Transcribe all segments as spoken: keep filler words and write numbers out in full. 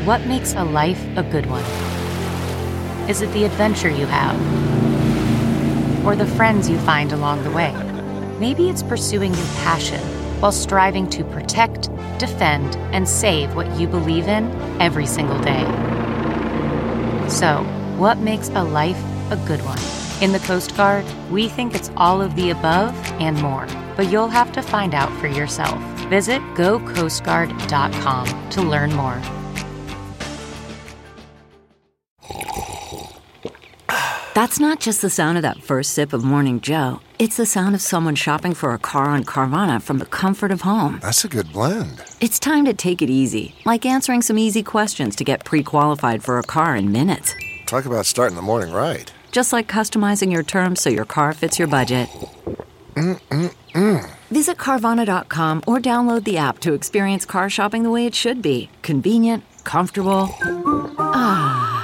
What makes a life a good one? Is it the adventure you have? Or the friends you find along the way? Maybe it's pursuing your passion while striving to protect, defend, and save what you believe in every single day. So, what makes a life a good one? In the Coast Guard, we think it's all of the above and more, but you'll have to find out for yourself. Visit go coast guard dot com to learn more. That's not just the sound of that first sip of Morning Joe. It's the sound of someone shopping for a car on Carvana from the comfort of home. That's a good blend. It's time to take it easy, like answering some easy questions to get pre-qualified for a car in minutes. Talk about starting the morning right. Just like customizing your terms so your car fits your budget. Mm-mm-mm. Visit Carvana dot com or download the app to experience car shopping the way it should be. Convenient, comfortable. Ah.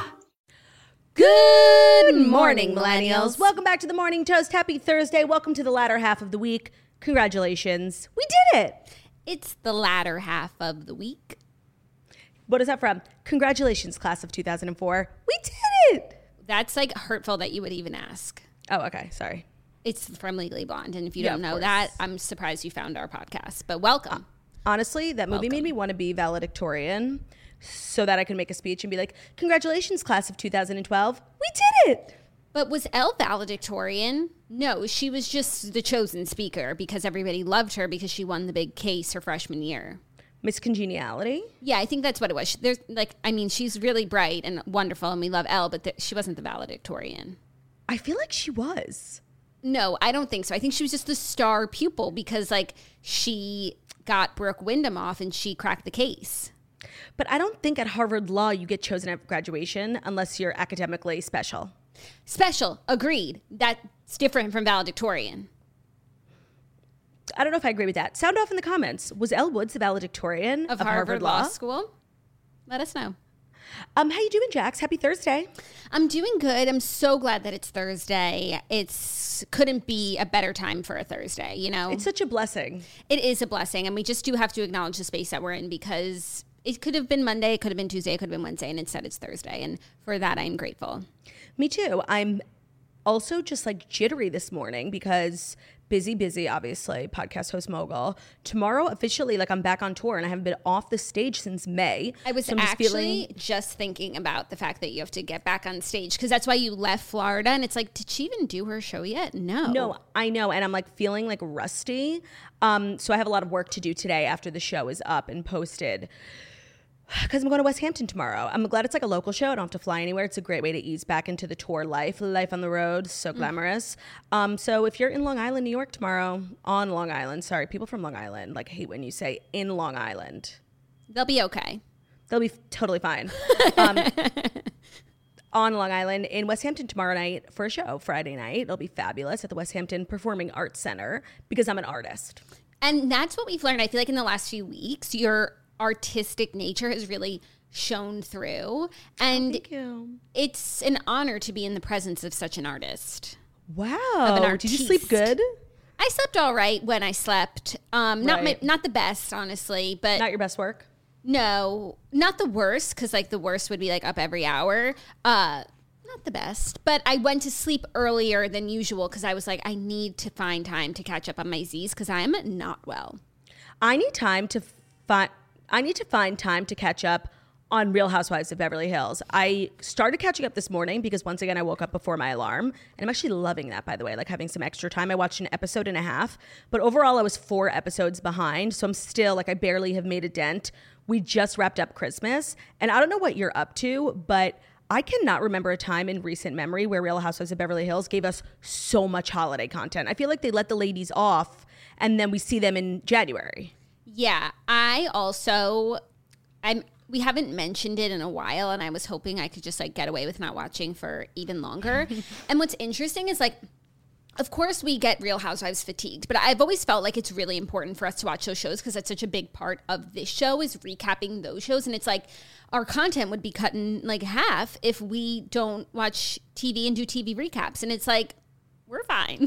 Good morning, millennials. Welcome back to the Morning Toast. Happy Thursday. Welcome to the latter half of the week. Congratulations. We did it. It's the latter half of the week. What is that from? Congratulations, class of two thousand four. We did it. That's like hurtful that you would even ask. Oh, okay. Sorry. It's from Legally Blonde. And if you Yeah, don't of know course. that, I'm surprised you found our podcast. But welcome. Honestly, that movie Welcome. made me want to be valedictorian so that I could make a speech and be like, congratulations, class of two thousand twelve. We did it. But was Elle valedictorian? No, she was just the chosen speaker because everybody loved her because she won the big case her freshman year. Miss Congeniality. Yeah, I think that's what it was. There's like, I mean, she's really bright and wonderful, and we love Elle, but th- she wasn't the valedictorian. I feel like she was. No, I don't think so. I think she was just the star pupil because, like, she got Brooke Wyndham off and she cracked the case. But I don't think at Harvard Law you get chosen at graduation unless you're academically special. Special, agreed. That's different from valedictorian. I don't know if I agree with that. Sound off in the comments. Was Elle Woods the valedictorian Of, Harvard, Law School? Let us know. Um, how you doing, Jax? Happy Thursday. I'm doing good. I'm so glad that it's Thursday. It's couldn't be a better time for a Thursday, you know? It's such a blessing. It is a blessing, and we just do have to acknowledge the space that we're in because it could have been Monday, it could have been Tuesday, it could have been Wednesday, and instead it's Thursday, and for that I'm grateful. Me too. I'm also just like jittery this morning because busy, busy, obviously, podcast host mogul. Tomorrow, officially, like I'm back on tour and I haven't been off the stage since May. I was so I'm just actually feeling- just thinking about the fact that you have to get back on stage because that's why you left Florida. And it's like, did she even do her show yet? No. No, I know. And I'm like feeling like rusty. Um, so I have a lot of work to do today after the show is up and posted. Because I'm going to West Hampton tomorrow. I'm glad it's like a local show. I don't have to fly anywhere. It's a great way to ease back into the tour life. Life on the road, so glamorous. Mm. Um, so if you're in Long Island, New York tomorrow, on Long Island, sorry, people from Long Island like hate when you say in Long Island. They'll be okay. They'll be totally fine. Um, on Long Island in West Hampton tomorrow night for a show, Friday night. It'll be fabulous at the West Hampton Performing Arts Center because I'm an artist. And that's what we've learned. I feel like in the last few weeks, your artistic nature has really shown through. And Thank you. It's an honor to be in the presence of such an artist. Wow. Of an Did you artiste. sleep good? I slept all right when I slept. Um, not Right. my, not the best, honestly, but Not your best work? no, not the worst, because like the worst would be like up every hour. Uh, not the best, but I went to sleep earlier than usual because I was like, I need to find time to catch up on my Z's because I'm not well. I need time to find. I need to find time to catch up on Real Housewives of Beverly Hills. I started catching up this morning because once again I woke up before my alarm, and I'm actually loving that, by the way, like having some extra time. I watched an episode and a half, but overall I was four episodes behind, so I'm still like I barely have made a dent. We just wrapped up Christmas, and I don't know what you're up to, but I cannot remember a time in recent memory where Real Housewives of Beverly Hills gave us so much holiday content. I feel like they let the ladies off, and then we see them in January. Yeah, I also, I'm. We haven't mentioned it in a while, and I was hoping I could just like get away with not watching for even longer. And what's interesting is like, of course we get Real Housewives fatigued, but I've always felt like it's really important for us to watch those shows because that's such a big part of this show is recapping those shows. And it's like our content would be cut in like half if we don't watch T V and do T V recaps. And it's like, we're fine.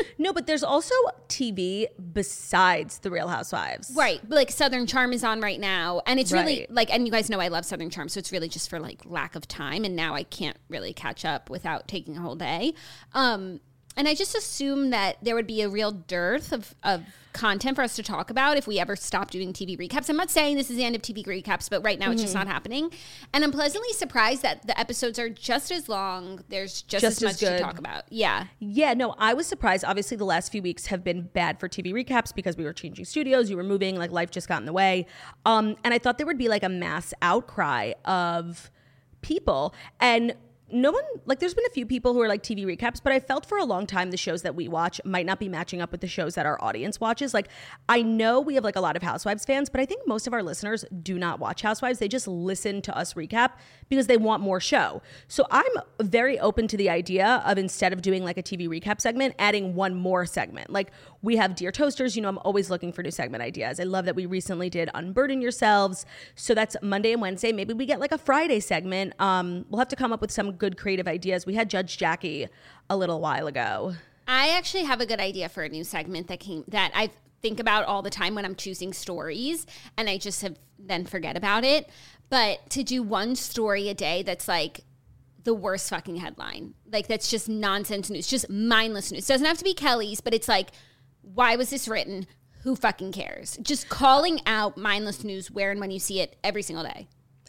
No, but there's also T V besides The Real Housewives. Right. But like Southern Charm is on right now. And it's really Right. like, and you guys know I love Southern Charm. So it's really just for like lack of time. And now I can't really catch up without taking a whole day. Um, and I just assume that there would be a real dearth of, of content for us to talk about if we ever stop doing T V recaps. I'm not saying this is the end of T V recaps, but right now it's just not happening. And I'm pleasantly surprised that the episodes are just as long. There's just, Just as as much good. to talk about. Yeah. Yeah, no, I was surprised. Obviously, the last few weeks have been bad for T V recaps because we were changing studios, you were moving, like life just got in the way. Um, and I thought there would be like a mass outcry of people. And no one, like there's been a few people who are like T V recaps, but I felt for a long time the shows that we watch might not be matching up with the shows that our audience watches. Like I know we have like a lot of Housewives fans, but I think most of our listeners do not watch Housewives. They just listen to us recap because they want more show. So I'm very open to the idea of instead of doing like a T V recap segment, adding one more segment. Like we have Dear Toasters, you know, I'm always looking for new segment ideas. I love that we recently did Unburden Yourselves. So that's Monday and Wednesday. Maybe we get like a Friday segment. Um, we'll have to come up with some good creative ideas. We had Judge Jackie a little while ago. I actually have a good idea for a new segment that came that I think about all the time when I'm choosing stories, and I just have then forget about it. But to do one story a day that's like the worst fucking headline, like that's just nonsense news, just mindless news. It doesn't have to be Kelly's, but it's like, why was this written? Who fucking cares? Just calling out mindless news where and when you see it every single day.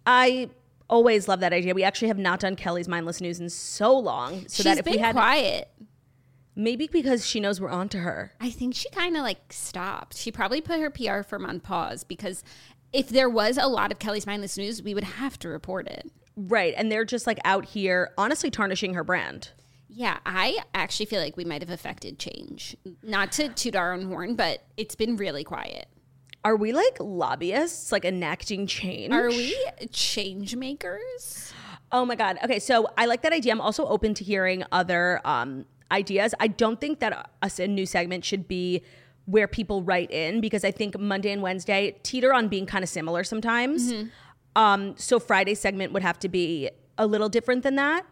I always love that idea. We actually have not done Kelly's mindless news in so long. So She's that if been we had quiet. maybe because she knows we're on to her. I think she kind of like stopped. She probably put her P R firm on pause because if there was a lot of Kelly's mindless news, we would have to report it. Right. And they're just like out here honestly tarnishing her brand. Yeah, I actually feel like we might have affected change. Not to toot our own horn, but it's been really quiet. Are we like lobbyists, like enacting change? Are we change makers? Oh my God. Okay, so I like that idea. I'm also open to hearing other um, ideas. I don't think that a, a new segment should be where people write in because I think Monday and Wednesday teeter on being kind of similar sometimes. Mm-hmm. Um, so Friday segment would have to be a little different than that.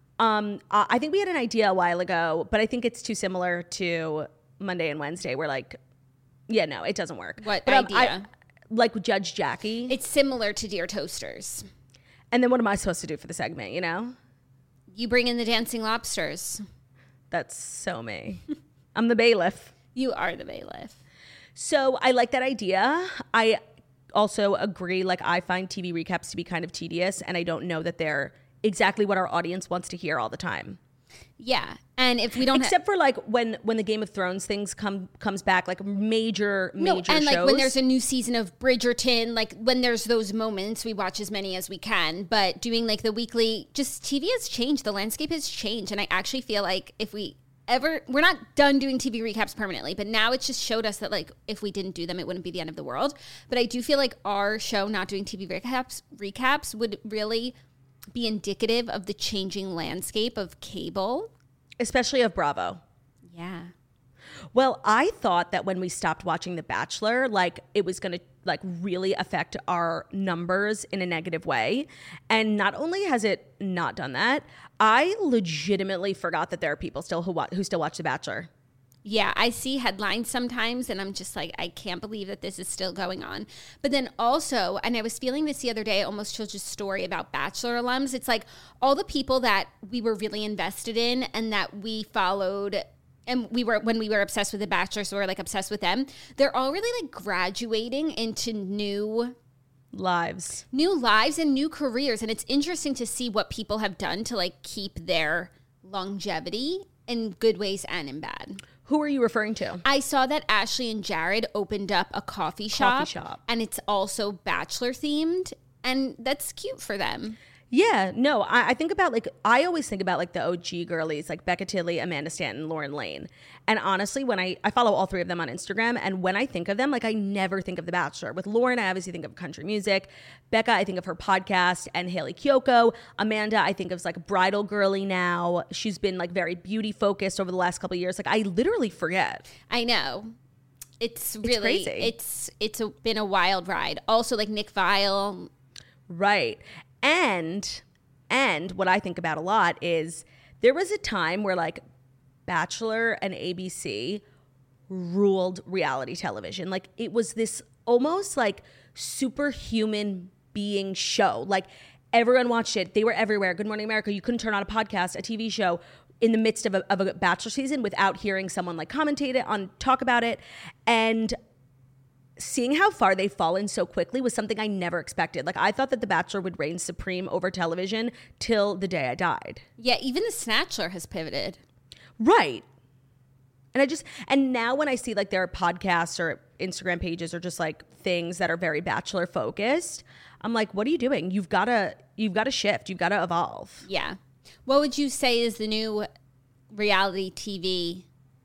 Um, I I think we had an idea a while ago, but I think it's too similar to Monday and Wednesday. We're like, yeah, no, it doesn't work. What But, um, I- idea? like Judge Jackie. It's similar to Dear Toasters. And then what am I supposed to do for the segment, you know? You bring in the dancing lobsters. That's so me. I'm the bailiff. You are the bailiff. So I like that idea. I also agree, like I find T V recaps to be kind of tedious and I don't know that they're exactly what our audience wants to hear all the time. Yeah. And if we don't Except for like when when the Game of Thrones things come comes back, like major, No, major and shows. like when there's a new season of Bridgerton, like when there's those moments, we watch as many as we can. But doing like the weekly, just T V has changed. The landscape has changed. And I actually feel like if we ever, we're not done doing T V recaps permanently, but now it just showed us that like if we didn't do them, it wouldn't be the end of the world. But I do feel like our show not doing T V recaps, recaps would really be indicative of the changing landscape of cable. especially of Bravo. Yeah. Well, I thought that when we stopped watching The Bachelor, like it was going to like really affect our numbers in a negative way. And not only has it not done that, I legitimately forgot that there are people still who wa- who still watch The Bachelor. Yeah, I see headlines sometimes and I'm just like, I can't believe that this is still going on. But then also, and I was feeling this the other day, I almost told you a story about Bachelor alums. It's like all the people that we were really invested in and that we followed and we were, when we were obsessed with The Bachelor, so we we're like obsessed with them. They're all really like graduating into new Lives. new lives and new careers. And it's interesting to see what people have done to like keep their longevity in good ways and in bad. Who are you referring to? I saw that Ashley and Jared opened up a coffee shop, Coffee shop. and it's also Bachelor themed, and that's cute for them. Yeah, no, I, I think about like, I always think about like the O G girlies, like Becca Tilly, Amanda Stanton, Lauren Lane. And honestly, when I, I follow all three of them on Instagram, and when I think of them, like I never think of The Bachelor. With Lauren, I obviously think of country music. Becca, I think of her podcast and Haley Kiyoko. Amanda, I think of as like bridal girly now. She's been like very beauty focused over the last couple of years. Like I literally forget. I know. It's really, crazy. it's it's a, been a wild ride. Also, like Nick Viall. Right. And and what I think about a lot is there was a time where like Bachelor and A B C ruled reality television. Like it was this almost like superhuman being show. Like everyone watched it. They were everywhere. Good Morning America. You couldn't turn on a podcast, a T V show in the midst of a, of a Bachelor season without hearing someone like commentate it on, talk about it. And seeing how far they've fallen so quickly was something I never expected. Like I thought that The Bachelor would reign supreme over television till the day I died. Yeah, even The Snatchler has pivoted. Right. And I just, and now when I see like there are podcasts or Instagram pages or just like things that are very Bachelor focused, I'm like, what are you doing? You've got to, you've got to shift. You've got to evolve. Yeah. What would you say is the new reality T V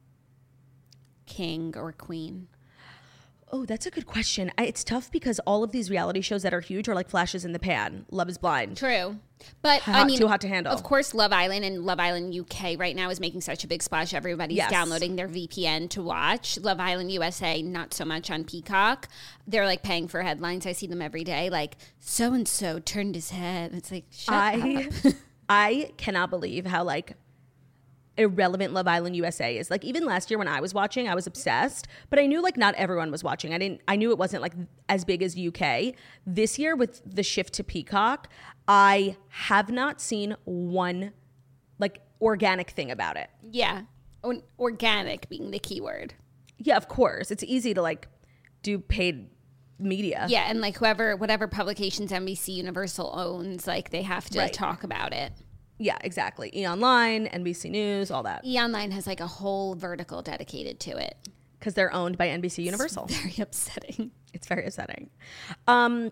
king or queen? Oh, that's a good question. I, it's tough because all of these reality shows that are huge are like flashes in the pan. Love is Blind. True. But Hot, I mean, too hot to handle. Of course, Love Island and Love Island U K right now is making such a big splash. Everybody's Yes. downloading their V P N to watch. Love Island U S A, not so much on Peacock. They're like paying for headlines. I see them every day. Like, so and so turned his head. It's like, shut I, up. I cannot believe how like irrelevant Love Island U S A is. Like even last year when I was watching, I was obsessed, but I knew like not everyone was watching. I didn't, I knew it wasn't like as big as U K. This year with the shift to Peacock, I have not seen one like organic thing about it. Yeah. O- organic being the key word. Yeah, of course. It's easy to like do paid media. Yeah. And like whoever, whatever publications N B C Universal owns, like they have to Right. talk about it. Yeah, exactly. E! Online, N B C News, all that. E! Online has like a whole vertical dedicated to it. Because they're owned by N B C Universal. Very upsetting. It's very upsetting. Um,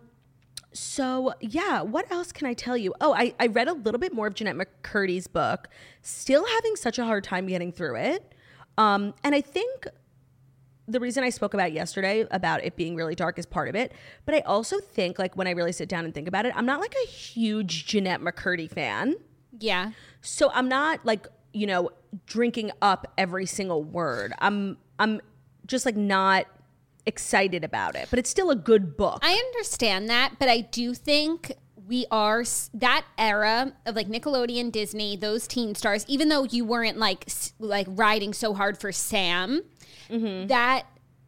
so, yeah, what else can I tell you? Oh, I, I read a little bit more of Jeanette McCurdy's book. Still having such a hard time getting through it. Um, and I think the reason I spoke about yesterday about it being really dark is part of it. But I also think, like, when I really sit down and think about it, I'm not, like, a huge Jeanette McCurdy fan. Yeah. So I'm not, like, you know, drinking up every single word. I'm I'm just, like, not excited about it, but it's still a good book. I understand that, but I do think we are s- that era of like Nickelodeon, Disney, those teen stars, even though you weren't like s- like riding so hard for Sam, Mm-hmm. that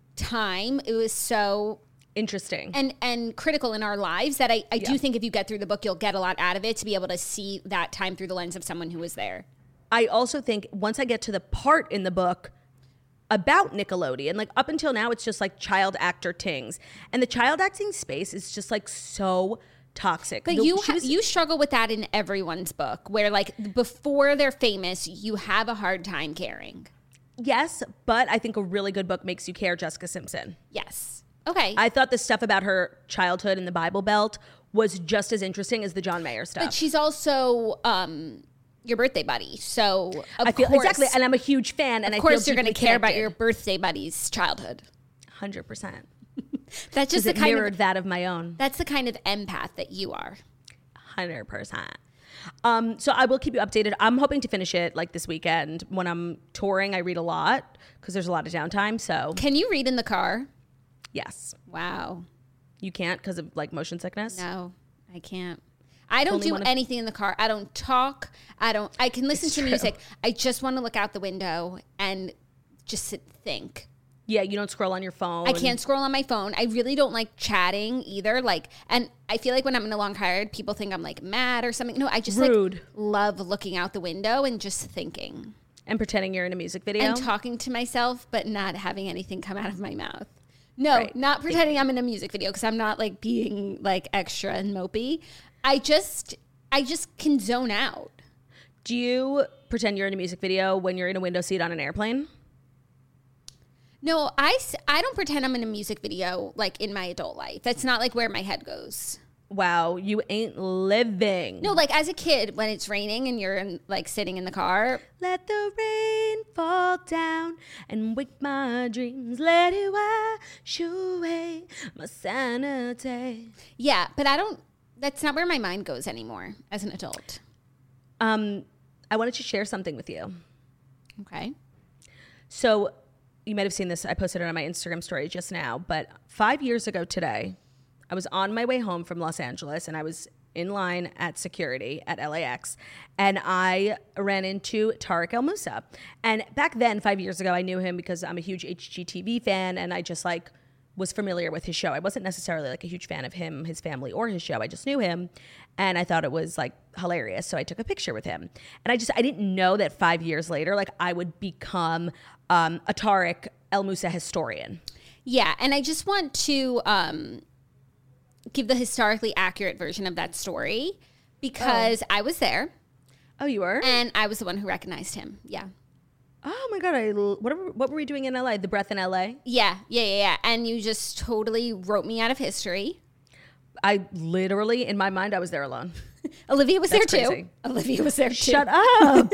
time it was so Interesting. and and critical in our lives that I, I Yeah. do think if you get through the book, you'll get a lot out of it to be able to see that time through the lens of someone who was there. I also think once I get to the part in the book about Nickelodeon, like up until now, it's just like child actor tings. And the child acting space is just like so toxic. But The- you she ha- was- you struggle with that in everyone's book, where like before they're famous, you have a hard time caring. Yes, but I think a really good book makes you care Jessica Simpson. Yes. Okay. I thought the stuff about her childhood in the Bible Belt was just as interesting as the John Mayer stuff. But she's also um, your birthday buddy, so of I feel course, exactly, and I'm a huge fan. And of I course, feel you're going to deeply care about connected. your birthday buddy's childhood. one hundred percent. That's just Because the it kind mirrored of that of my own. that's the kind of empath that you are. one hundred percent. Um, so I will keep you updated. I'm hoping to finish it like this weekend. When I'm touring, I read a lot because there's a lot of downtime. So Can you read in the car? yes, Wow. you can't because of like motion sickness. No, I can't. I don't Only do one of- anything in the car. I don't talk. I don't. I can listen It's to true. music. I just want to look out the window and just sit, think. Yeah, you don't scroll on your phone. I can't scroll on my phone. I really don't like chatting either. Like, and I feel like when I'm in a long ride, people think I'm like mad or something. No, I just Rude. like love looking out the window and just thinking And pretending you're in a music video. and talking to myself, but not having anything come out of my mouth. No, Right. not pretending I'm in a music video because I'm not like being like extra and mopey. I just, I just can zone out. Do you pretend you're in a music video when you're in a window seat on an airplane? No, I, s- I don't pretend I'm in a music video like in my adult life. That's not like where my head goes. Wow, you ain't living. No, like as a kid when it's raining and you're in, like sitting in the car. Let the rain fall down and wake my dreams. Let it wash away my sanity. Yeah, but I don't, that's not where my mind goes anymore as an adult. Um, I wanted to share something with you. Okay. So you might have seen this. I posted it on my Instagram story just now. But five years ago today, I was on my way home from Los Angeles, and I was in line at security at L A X, and I ran into Tarek El Moussa. And back then, five years ago, I knew him because I'm a huge H G T V fan, and I just like was familiar with his show. I wasn't necessarily like a huge fan of him, his family, or his show. I just knew him, and I thought it was like hilarious. So I took a picture with him, and I just I didn't know that five years later, like I would become um, a Tarek El Moussa historian. Yeah, and I just want to um, give the historically accurate version of that story because oh. I was there. Oh, you were? And I was the one who recognized him. Yeah. Oh my God! I what were, what were we doing in L A? The Breath in L A? Yeah, yeah, yeah, yeah. And you just totally wrote me out of history. I literally, in my mind, I was there alone. Olivia was That's there crazy. too. Olivia was there too. Shut up.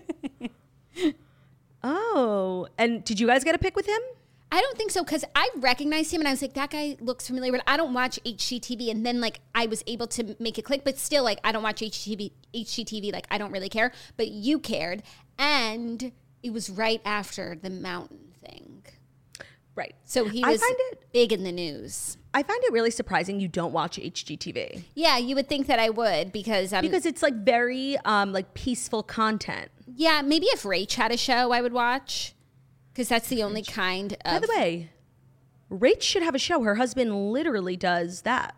Oh, and did you guys get a pic with him? I don't think so because I recognized him and I was like, that guy looks familiar, but I don't watch H G T V. And then like I was able to make it click, but still like I don't watch H G T V. H G T V, like I don't really care. But you cared, and it was right after the mountain thing. Right. So he I was find it, big in the news. I find it really surprising you don't watch H G T V. Yeah, you would think that I would because um, because it's like very um, like peaceful content. Yeah, maybe if Rach had a show, I would watch because that's the only kind of. By the way, Rach should have a show. Her husband literally does that.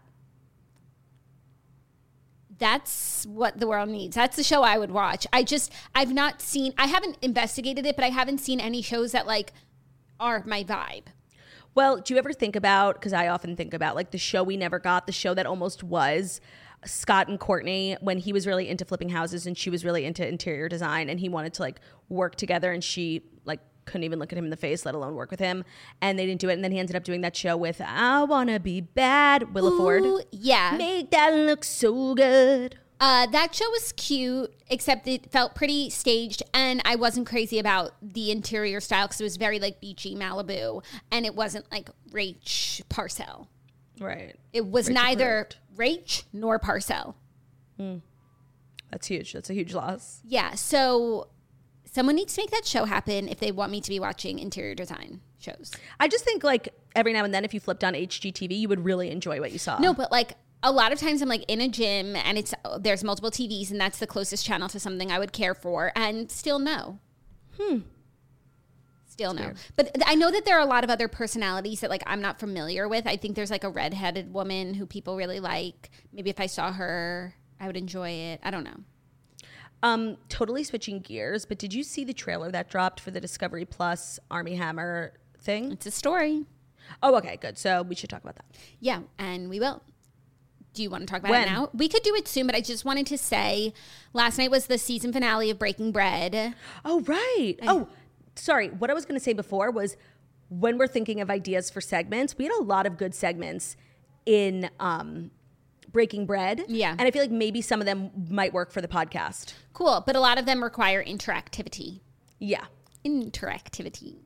That's what the world needs. That's the show I would watch. I just, I've not seen, I haven't investigated it, but I haven't seen any shows that like are my vibe. Well, do you ever think about, because I often think about like the show we never got, the show that almost was Scott and Courtney when he was really into flipping houses and she was really into interior design and he wanted to like work together and she like couldn't even look at him in the face, let alone work with him. And they didn't do it. And then he ended up doing that show with I Wanna Be Bad, Willa Ooh, Ford. Yeah. Make that look so good. Uh, that show was cute, except it felt pretty staged. And I wasn't crazy about the interior style because it was very like beachy Malibu. And it wasn't like Rach Parcell. Right. It was Rach neither approved. Rach nor Parcell. Mm. That's huge. That's a huge loss. Yeah. So someone needs to make that show happen if they want me to be watching interior design shows. I just think like every now and then if you flipped on H G T V, you would really enjoy what you saw. No, but like a lot of times I'm like in a gym and it's there's multiple T Vs and that's the closest channel to something I would care for and still no. Hmm. Still no. But I know that there are a lot of other personalities that like I'm not familiar with. I think there's like a redheaded woman who people really like. Maybe if I saw her, I would enjoy it. I don't know. Um, totally switching gears, but did you see the trailer that dropped for the Discovery Plus Armie Hammer thing? It's a story. Oh, okay, good. So we should talk about that. Yeah, and we will. Do you want to talk about When? it now? We could do it soon, but I just wanted to say last night was the season finale of Breaking Bread. Oh, right. I- oh, sorry. What I was going to say before was when we're thinking of ideas for segments, we had a lot of good segments in um, Breaking Bread. Yeah. And I feel like maybe some of them might work for the podcast. Cool, but a lot of them require interactivity. Yeah. Interactivity.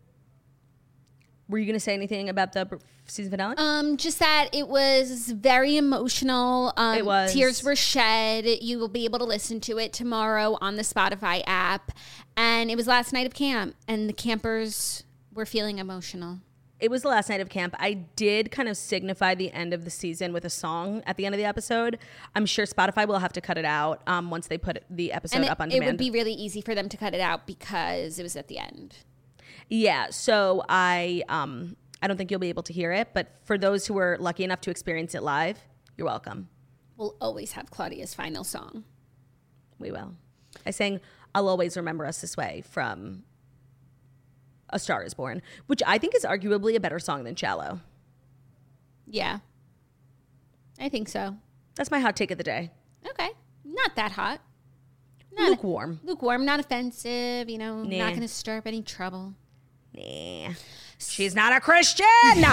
Were you going to say anything about the season finale? Um, just that it was very emotional. Um, It was. Tears were shed. You will be able to listen to it tomorrow on the Spotify app. And it was last night of camp, and the campers were feeling emotional. It was the last night of camp. I did kind of signify the end of the season with a song at the end of the episode. I'm sure Spotify will have to cut it out um, once they put the episode And it, up on it demand. would be really easy for them to cut it out because it was at the end. Yeah, so I um, I don't think you'll be able to hear it, but for those who were lucky enough to experience it live, you're welcome. We'll always have Claudia's final song. We will. I sang I'll Always Remember Us This Way from A Star Is Born, which I think is arguably a better song than Shallow. Yeah. I think so. That's my hot take of the day. Okay. Not that hot. Not Lukewarm. Lukewarm, not offensive, you know, Nah. not going to stir up any trouble. Nah. She's not a Christian.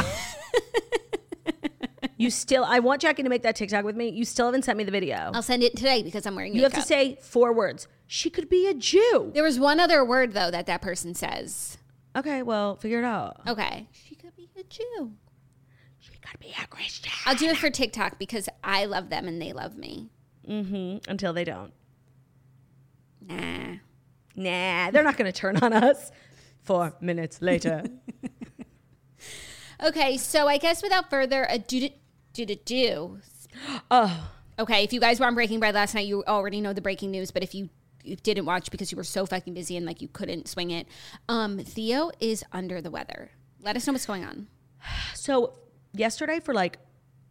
You still, I want Jackie to make that TikTok with me. You still haven't sent me the video. I'll send it today because I'm wearing You makeup. have to say four words. She could be a Jew. There was one other word, though, that that person says. Okay, well, figure it out. Okay. She could be a Jew. She could be a Christian. I'll do it for TikTok because I love them and they love me. Mm-hmm. Until they don't. Nah. Nah, they're not going to turn on us. Four minutes later. Okay, so I guess without further ado, do do do. Oh, Okay, if you guys were on Breaking Bread last night, you already know the breaking news. But if you, you didn't watch because you were so fucking busy and like you couldn't swing it, um, Theo is under the weather. Let us know what's going on. So yesterday for like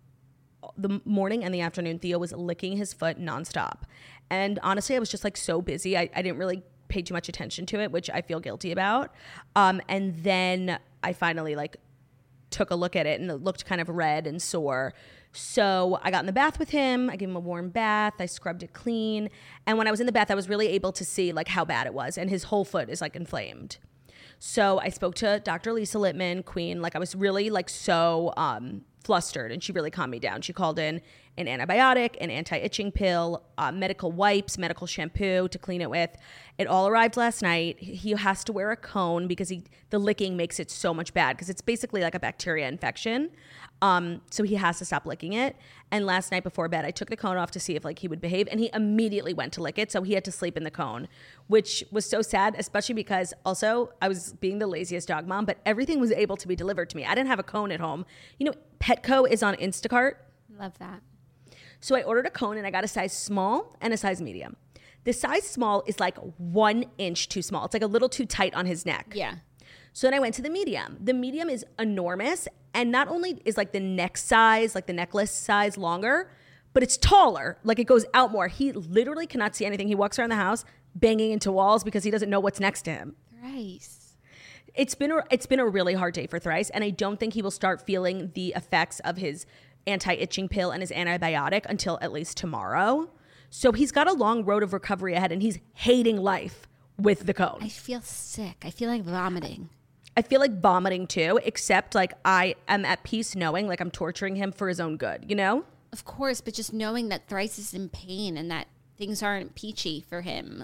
the morning and the afternoon, Theo was licking his foot nonstop. And honestly, I was just like so busy. I, I didn't really pay too much attention to it, which I feel guilty about. Um, and then I finally like took a look at it and it looked kind of red and sore. So I got in the bath with him. I gave him a warm bath. I scrubbed it clean. And when I was in the bath, I was really able to see like how bad it was. And his whole foot is like inflamed. So I spoke to Doctor Lisa Littman, Queen. Like I was really like so um, flustered, and she really calmed me down. She called in an antibiotic, an anti-itching pill, uh, medical wipes, medical shampoo to clean it with. It all arrived last night. He has to wear a cone because he the licking makes it so much bad because it's basically like a bacteria infection. Um, so he has to stop licking it. And last night before bed, I took the cone off to see if like he would behave, and he immediately went to lick it. So he had to sleep in the cone, which was so sad, especially because also I was being the laziest dog mom, but everything was able to be delivered to me. I didn't have a cone at home. You know, Petco is on Instacart. Love that. So I ordered a cone and I got a size small and a size medium. The size small is like one inch too small. It's like a little too tight on his neck. Yeah. So then I went to the medium. The medium is enormous. And not only is like the neck size, like the necklace size longer, but it's taller. Like it goes out more. He literally cannot see anything. He walks around the house banging into walls because he doesn't know what's next to him. Thrice. It's been a, it's been a really hard day for Thrice. And I don't think he will start feeling the effects of his anti-itching pill and his antibiotic until at least tomorrow. So he's got a long road of recovery ahead, and he's hating life with the cone. I feel sick. I feel like vomiting. I feel like vomiting too, except like I am at peace knowing like I'm torturing him for his own good, you know? Of course, but just knowing that Thrice is in pain and that things aren't peachy for him.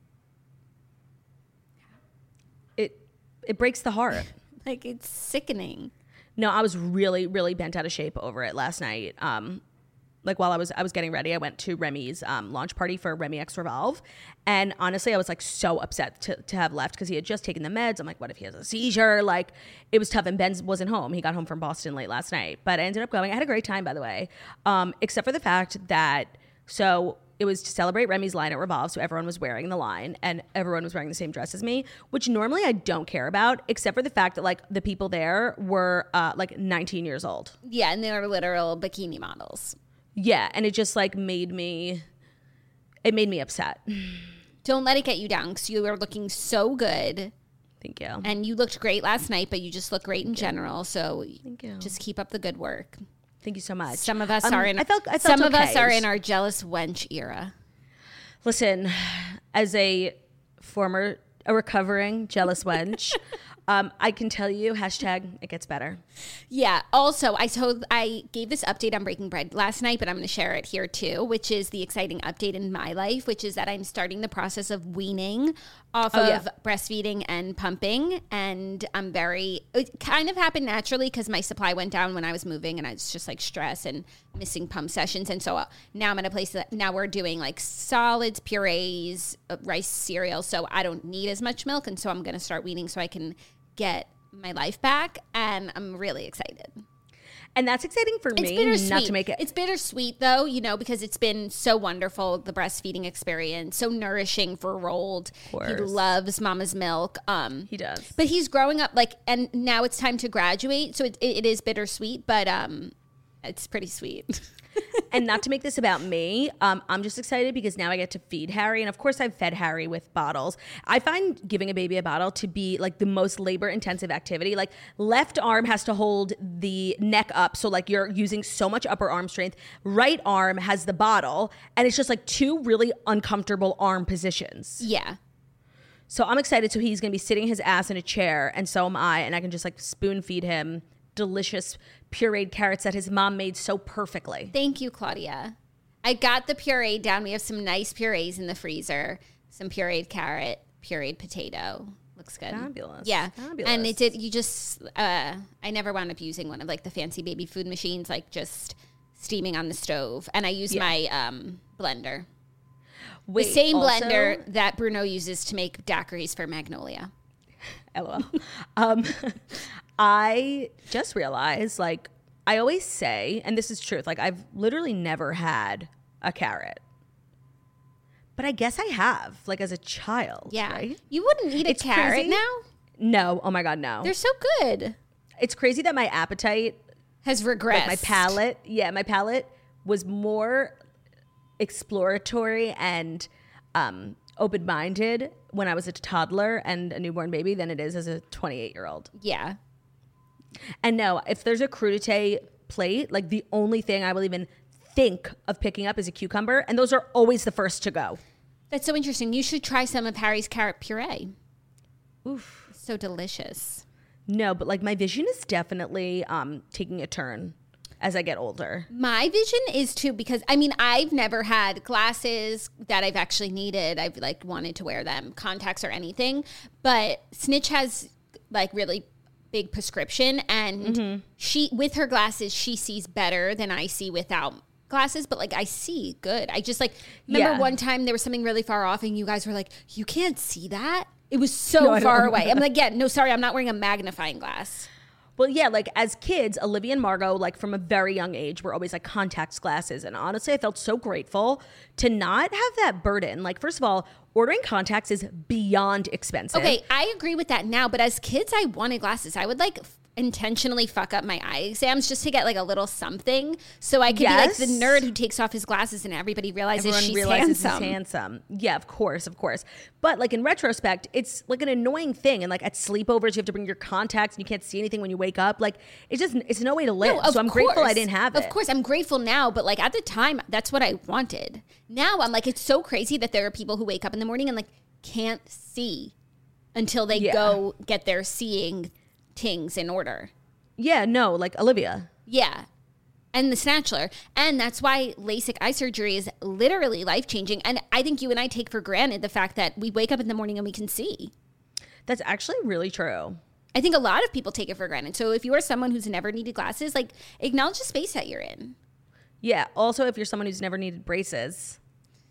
It it breaks the heart. Like it's sickening. No, I was really, really bent out of shape over it last night. Um, like while I was I was getting ready, I went to Remy's um, launch party for Remy X Revolve. And honestly, I was like so upset to, to have left because he had just taken the meds. I'm like, what if he has a seizure? Like it was tough. And Ben wasn't home. He got home from Boston late last night. But I ended up going. I had a great time, by the way, um, except for the fact that so it was to celebrate Remy's line at Revolve. So everyone was wearing the line and everyone was wearing the same dress as me, which normally I don't care about, except for the fact that like the people there were uh, like nineteen years old. Yeah, and they were literal bikini models. Yeah, and it just like made me, it made me upset. Don't let it get you down because you were looking so good. Thank you. And you looked great last night, but you just look great in general. So Thank you. Just keep up the good work. Thank you so much. Some of us Um, are in. I felt, I felt some of okay. us are in our jealous wench era. Listen, as a former, a recovering jealous wench, um, I can tell you, hashtag it gets better. Yeah. Also, I told I gave this update on Breaking Bread last night, but I'm going to share it here too, which is the exciting update in my life, which is that I'm starting the process of weaning off Oh, of yeah. breastfeeding and pumping, and I'm very. It kind of happened naturally because my supply went down when I was moving, and I was just like stressed and missing pump sessions, and so uh, now I'm in a place that now we're doing like solids, purees, uh, rice cereal, so I don't need as much milk, and so I'm going to start weaning so I can get my life back, and I'm really excited. And that's exciting for It's me, bittersweet. not to make it. It's bittersweet though, you know, because it's been so wonderful, the breastfeeding experience, so nourishing for Rolled. He course. loves mama's milk. Um, He does. But he's growing up like, and now it's time to graduate, so it, it, it is bittersweet, but um, it's pretty sweet. And not to make this about me, um, I'm just excited because now I get to feed Harry. And of course, I've fed Harry with bottles. I find giving a baby a bottle to be like the most labor intensive activity. Like left arm has to hold the neck up. So like you're using so much upper arm strength. Right arm has the bottle. And it's just like two really uncomfortable arm positions. Yeah. So I'm excited. So he's going to be sitting his ass in a chair. And so am I. And I can just like spoon feed him delicious pureed carrots that his mom made so perfectly. Thank you, Claudia. I got the puree down. We have some nice purees in the freezer. Some pureed carrot, pureed potato. Looks good. Fabulous. Yeah. Fabulous. And it did, you just, uh, I never wound up using one of like the fancy baby food machines, like just steaming on the stove. And I use Yeah. my um, blender. Wait, the same also- blender that Bruno uses to make daiquiris for Magnolia. LOL. um, I just realized, like, I always say, and this is truth, like, I've literally never had a carrot. But I guess I have, like as a child. Yeah. Right? You wouldn't eat a It's carrot crazy. now? No. Oh my God, no. They're so good. It's crazy that my appetite, Has regressed. like my palate, yeah, my palate was more exploratory and um, open-minded when I was a toddler and a newborn baby than it is as a twenty-eight-year-old. Yeah. And no, if there's a crudité plate, like the only thing I will even think of picking up is a cucumber, and those are always the first to go. That's so interesting. You should try some of Harry's carrot puree. Oof. It's so delicious. No, but like my vision is definitely um, taking a turn as I get older. My vision is too, because I mean, I've never had glasses that I've actually needed. I've like wanted to wear them, contacts or anything. But Snitch has like really big prescription, and mm-hmm. she, with her glasses, she sees better than I see without glasses, but like I see good. I just like remember Yeah. one time there was something really far off and you guys were like, you can't see that? It was so No, I far don't away. remember. I'm like, yeah, no, sorry, I'm not wearing a magnifying glass. Well, yeah, like as kids, Olivia and Margot, like from a very young age, were always like contacts glasses. And honestly, I felt so grateful to not have that burden. Like, first of all, ordering contacts is beyond expensive. Okay, I agree with that now, but as kids, I wanted glasses. I would like f- intentionally fuck up my eye exams just to get like a little something so I could Yes. be like the nerd who takes off his glasses and everybody realizes Everyone she's realizes handsome. he's handsome. Yeah, of course, of course. But like in retrospect, it's like an annoying thing. And like at sleepovers, you have to bring your contacts and you can't see anything when you wake up. Like it's just, it's no way to live. No, of so I'm grateful I course. didn't have it. Of course, I'm grateful now, but like at the time, that's what I wanted. Now I'm like, it's so crazy that there are people who wake up in the morning and like can't see until they Yeah. go get their seeing things in order. Yeah, no, like Olivia. Yeah. And the Snatchler. And that's why LASIK eye surgery is literally life-changing. And I think you and I take for granted the fact that we wake up in the morning and we can see. That's actually really true. I think a lot of people take it for granted. So if you are someone who's never needed glasses, like acknowledge the space that you're in. Yeah. Also, if you're someone who's never needed braces,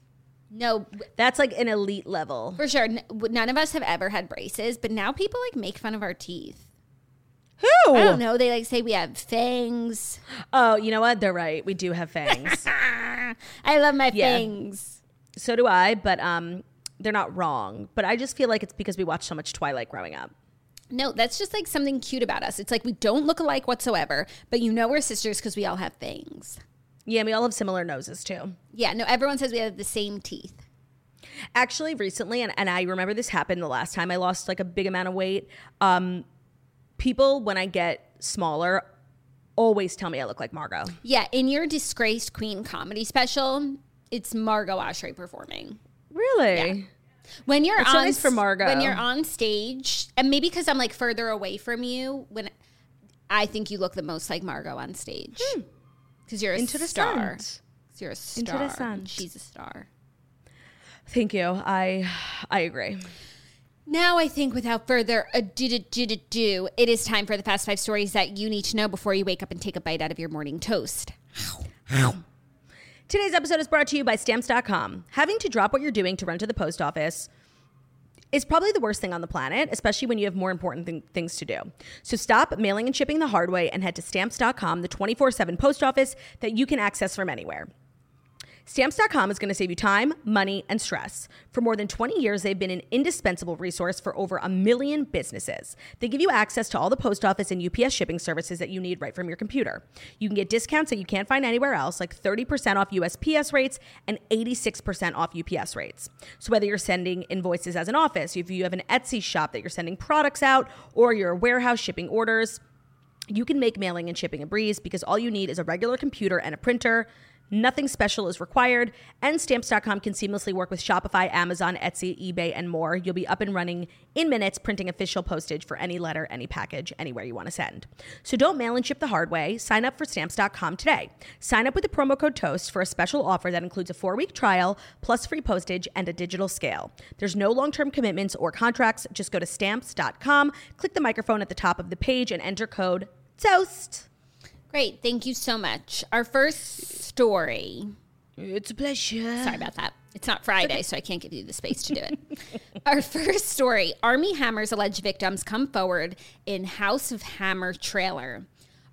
No, that's like an elite level. for sure. N- none of us have ever had braces, but now people like make fun of our teeth. Who? I don't know. They like say we have fangs. Oh, you know what? They're right. We do have fangs. I love my Yeah. fangs. So do I, but um, they're not wrong. But I just feel like it's because we watched so much Twilight growing up. No, that's just like something cute about us. It's like we don't look alike whatsoever, but you know we're sisters because we all have fangs. Yeah, we all have similar noses too. Yeah, no, everyone says we have the same teeth. Actually, recently, and, and I remember this happened the last time I lost like a big amount of weight. Um, people, when I get smaller, always tell me I look like Margot. Yeah, in your Disgraced Queen comedy special, it's Margot Oshry performing. Really? Yeah. When you're That's on so nice for Margot. when you're on stage, and maybe because I'm like further away from you, when I think you look the most like Margot on stage. Because you're a Interessant. star. 'Cause you're a star. Interessant. She's a star. Thank you. I I agree. Now I think without further ado, it is time for the fast five stories that you need to know before you wake up and take a bite out of your morning toast. Today's episode is brought to you by Stamps dot com. Having to drop what you're doing to run to the post office is probably the worst thing on the planet, especially when you have more important th- things to do. So stop mailing and shipping the hard way and head to Stamps dot com, the twenty-four seven post office that you can access from anywhere. Stamps dot com is going to save you time, money, and stress. For more than twenty years, they've been an indispensable resource for over a million businesses. They give you access to all the post office and U P S shipping services that you need right from your computer. You can get discounts that you can't find anywhere else, like thirty percent off U S P S rates and eighty-six percent off U P S rates. So whether you're sending invoices as an office, if you have an Etsy shop that you're sending products out, or you're a warehouse shipping orders, you can make mailing and shipping a breeze because all you need is a regular computer and a printer. Nothing special is required, and Stamps dot com can seamlessly work with Shopify, Amazon, Etsy, eBay, and more. You'll be up and running in minutes, printing official postage for any letter, any package, anywhere you want to send. So don't mail and ship the hard way. Sign up for Stamps dot com today. Sign up with the promo code TOAST for a special offer that includes a four-week trial, plus free postage and a digital scale. There's no long-term commitments or contracts. Just go to Stamps dot com, click the microphone at the top of the page, and enter code TOAST. Great. Thank you so much. Our first story. It's a pleasure. Sorry about that. It's not Friday, so I can't give you the space to do it. Our first story. Armie Hammer's alleged victims come forward in House of Hammer trailer.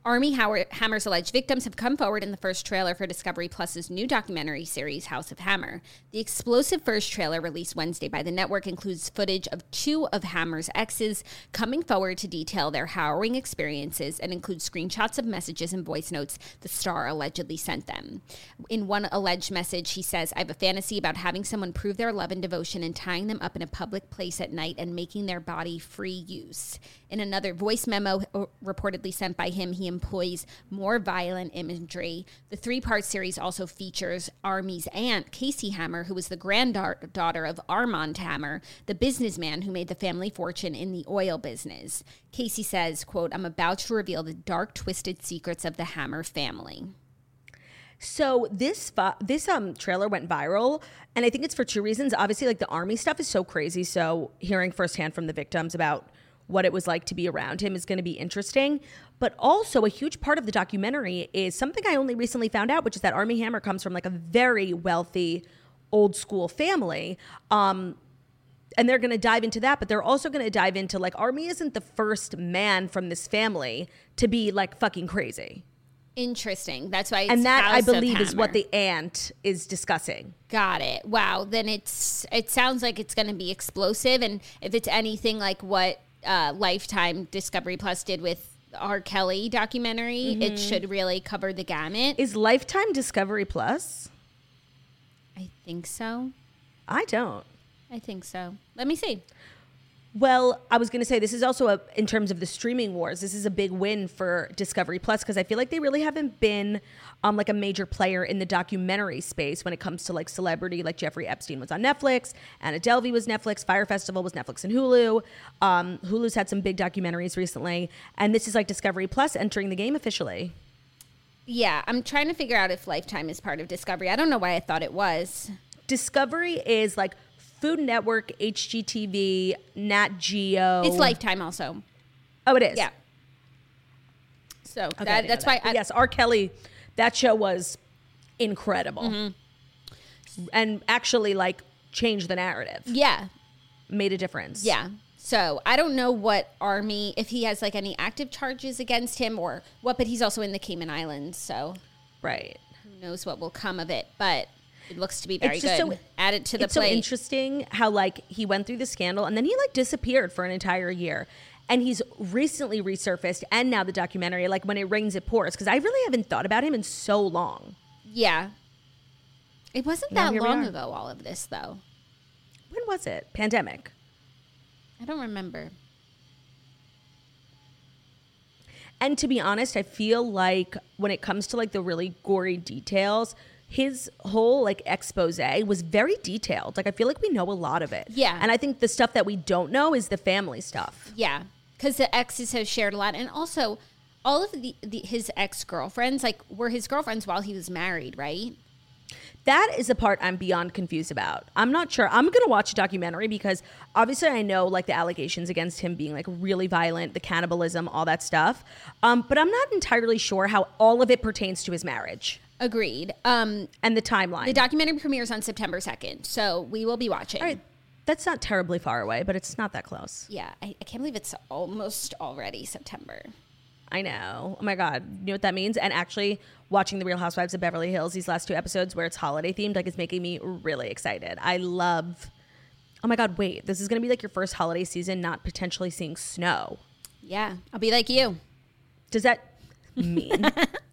Army Hammer's alleged victims have come forward in the first trailer for Discovery Plus's new documentary series, House of Hammer. The explosive first trailer released Wednesday by the network includes footage of two of Hammer's exes coming forward to detail their harrowing experiences and includes screenshots of messages and voice notes the star allegedly sent them. In one alleged message, he says, "I have a fantasy about having someone prove their love and devotion and tying them up in a public place at night and making their body free use." In another voice memo reportedly sent by him, he employs more violent imagery. The three-part series also features Army's aunt, Casey Hammer, who was the granddaughter of Armand Hammer, the businessman who made the family fortune in the oil business. Casey says, quote, "I'm about to reveal the dark, twisted secrets of the Hammer family." So this this um trailer went viral, and I think it's for two reasons. Obviously, like the Army stuff is so crazy, so hearing firsthand from the victims about what it was like to be around him is going to be interesting. But also a huge part of the documentary is something I only recently found out, which is that Armie Hammer comes from like a very wealthy, old school family. Um, and they're going to dive into that, but they're also going to dive into like Armie isn't the first man from this family to be like fucking crazy. Interesting. That's why it's and that House I believe of is what Hammer. the aunt is discussing. Got it. Wow. Then it's it sounds like it's going to be explosive, and if it's anything like what uh, Lifetime Discovery Plus did with R. Kelly documentary, mm-hmm. it should really cover the gamut. Is Lifetime Discovery Plus? I think so. I don't. I think so. Let me see. Well, I was going to say this is also a, in terms of the streaming wars, this is a big win for Discovery Plus because I feel like they really haven't been um, like a major player in the documentary space when it comes to like celebrity, like Jeffrey Epstein was on Netflix, Anna Delvey was Netflix, Fire Festival was Netflix and Hulu. Um, Hulu's had some big documentaries recently, and this is like Discovery Plus entering the game officially. Yeah, I'm trying to figure out if Lifetime is part of Discovery. I don't know why I thought it was. Discovery is like Food Network, H G T V, Nat Geo. It's Lifetime also. Oh, it is? Yeah. So okay, that, that's that. why. I, yes, R. Kelly, that show was incredible. Mm-hmm. And actually, like, changed the narrative. Yeah. Made a difference. Yeah. So I don't know what Army, if he has, like, any active charges against him or what, but he's also in the Cayman Islands, so. Right. Who knows what will come of it, but it looks to be very it's good. So, Add it to the it's plate. It's so interesting how, like, he went through the scandal and then he, like, disappeared for an entire year. And he's recently resurfaced, and now the documentary, like, When It Rains, It Pours, because I really haven't thought about him in so long. Yeah. It wasn't Now that here we long are. ago, all of this, though. When was it? Pandemic. I don't remember. And to be honest, I feel like when it comes to, like, the really gory details, his whole, like, expose was very detailed. Like, I feel like we know a lot of it. Yeah. And I think the stuff that we don't know is the family stuff. Yeah, because the exes have shared a lot. And also, all of the, the his ex-girlfriends, like, were his girlfriends while he was married, right? That is the part I'm beyond confused about. I'm not sure. I'm going to watch a documentary because obviously I know, like, the allegations against him being, like, really violent, the cannibalism, all that stuff. Um, but I'm not entirely sure how all of it pertains to his marriage. Agreed. Um, and the timeline. The documentary premieres on September second, so we will be watching. All right. That's not terribly far away, but it's not that close. Yeah, I, I can't believe it's almost already September. I know. Oh my God. You know what that means? And actually watching The Real Housewives of Beverly Hills, these last two episodes where it's holiday themed, like, it's making me really excited. I love, oh my God, wait, this is going to be like your first holiday season, not potentially seeing snow. Yeah, I'll be like you. Does that mean,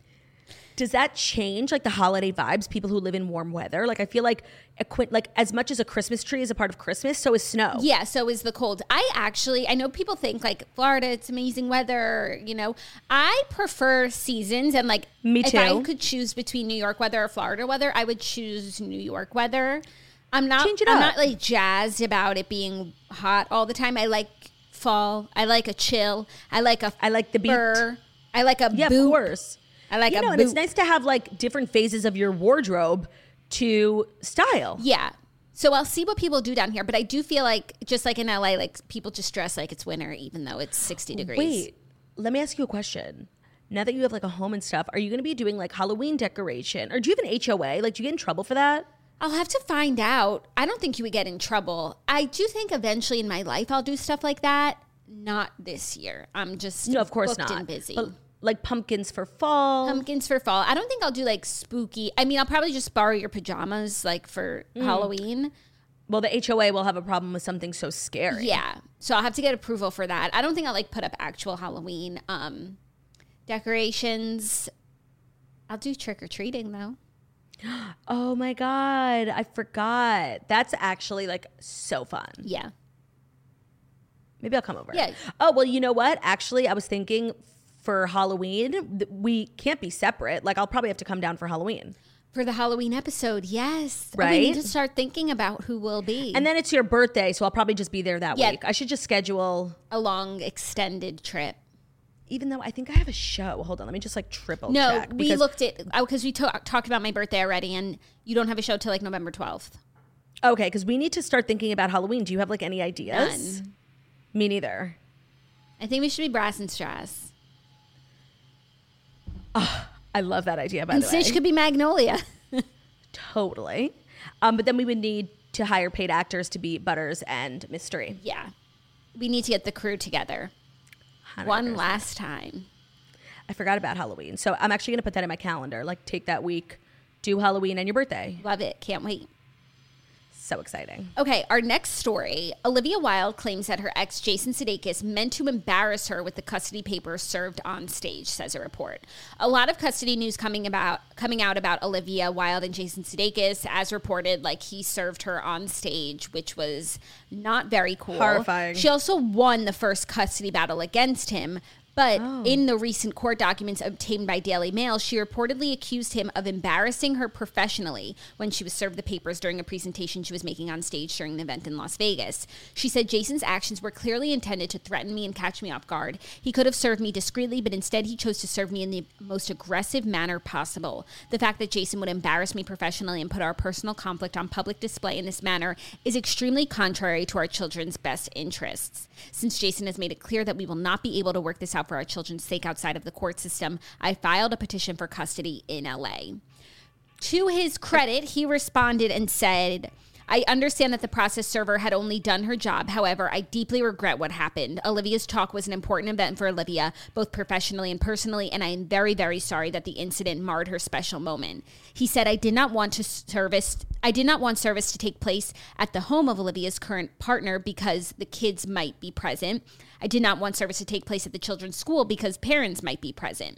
does that change like the holiday vibes, people who live in warm weather? Like, I feel like, a, like as much as a Christmas tree is a part of Christmas, so is snow. Yeah, so is the cold. I actually, I know people think like Florida, it's amazing weather, you know. I prefer seasons, and like, me too. If I could choose between New York weather or Florida weather, I would choose New York weather. I'm not, Change it I'm up. not like jazzed about it being hot all the time. I like fall. I like a chill. I like a I like the beat. fur. I like a Yeah, boot. of course. I like you a know, boot. and it's nice to have like different phases of your wardrobe to style. Yeah. So I'll see what people do down here, but I do feel like just like in L A, like people just dress like it's winter, even though it's sixty degrees. Wait, let me ask you a question. Now that you have like a home and stuff, are you going to be doing like Halloween decoration, or do you have an H O A? Like, do you get in trouble for that? I'll have to find out. I don't think you would get in trouble. I do think eventually in my life I'll do stuff like that. Not this year. I'm just No, of course booked not. and busy. But like pumpkins for fall. Pumpkins for fall. I don't think I'll do like spooky. I mean, I'll probably just borrow your pajamas like for mm. Halloween. Well, the H O A will have a problem with something so scary. Yeah. So I'll have to get approval for that. I don't think I'll like put up actual Halloween um, decorations. I'll do trick-or-treating though. Oh my God. I forgot. That's actually like so fun. Yeah. Maybe I'll come over. Yeah. Oh, well, you know what? Actually, I was thinking for Halloween, we can't be separate. Like, I'll probably have to come down for Halloween. For the Halloween episode, yes. Right? Oh, we need to start thinking about who will be. And then it's your birthday, so I'll probably just be there that Yeah. week. I should just schedule a long extended trip. Even though I think I have a show. Hold on, let me just like triple no, check. we because- looked at, because we to- talked about my birthday already, and you don't have a show till like November twelfth. Okay, because we need to start thinking about Halloween. Do you have like any ideas? None. Me neither. I think we should be Brass and Strass. Oh, I love that idea, by And the way. Stitch could be Magnolia. Totally. Um, but then we would need to hire paid actors to be Butters and Mystery. Yeah. We need to get the crew together. one hundred percent. One last time. I forgot about Halloween. So I'm actually going to put that in my calendar. Like, take that week, do Halloween and your birthday. Love it. Can't wait. So exciting. Okay, our next story. Olivia Wilde claims that her ex, Jason Sudeikis, meant to embarrass her with the custody papers served on stage, says a report. A lot of custody news coming about coming out about Olivia Wilde and Jason Sudeikis, as reported, like he served her on stage, which was not very cool. Horrifying. She also won the first custody battle against him. But Oh. in the recent court documents obtained by Daily Mail, she reportedly accused him of embarrassing her professionally when she was served the papers during a presentation she was making on stage during an event in Las Vegas. She said Jason's actions were clearly intended to threaten me and catch me off guard. He could have served me discreetly, but instead he chose to serve me in the most aggressive manner possible. The fact that Jason would embarrass me professionally and put our personal conflict on public display in this manner is extremely contrary to our children's best interests. Since Jason has made it clear that we will not be able to work this out for our children's sake outside of the court system, I filed a petition for custody in L A. To his credit, he responded and said, I understand that the process server had only done her job. However, I deeply regret what happened. Olivia's talk was an important event for Olivia, both professionally and personally, and I am very, very sorry that the incident marred her special moment. He said, I did not want to service, I did not want service to take place at the home of Olivia's current partner because the kids might be present. I did not want service to take place at the children's school because parents might be present.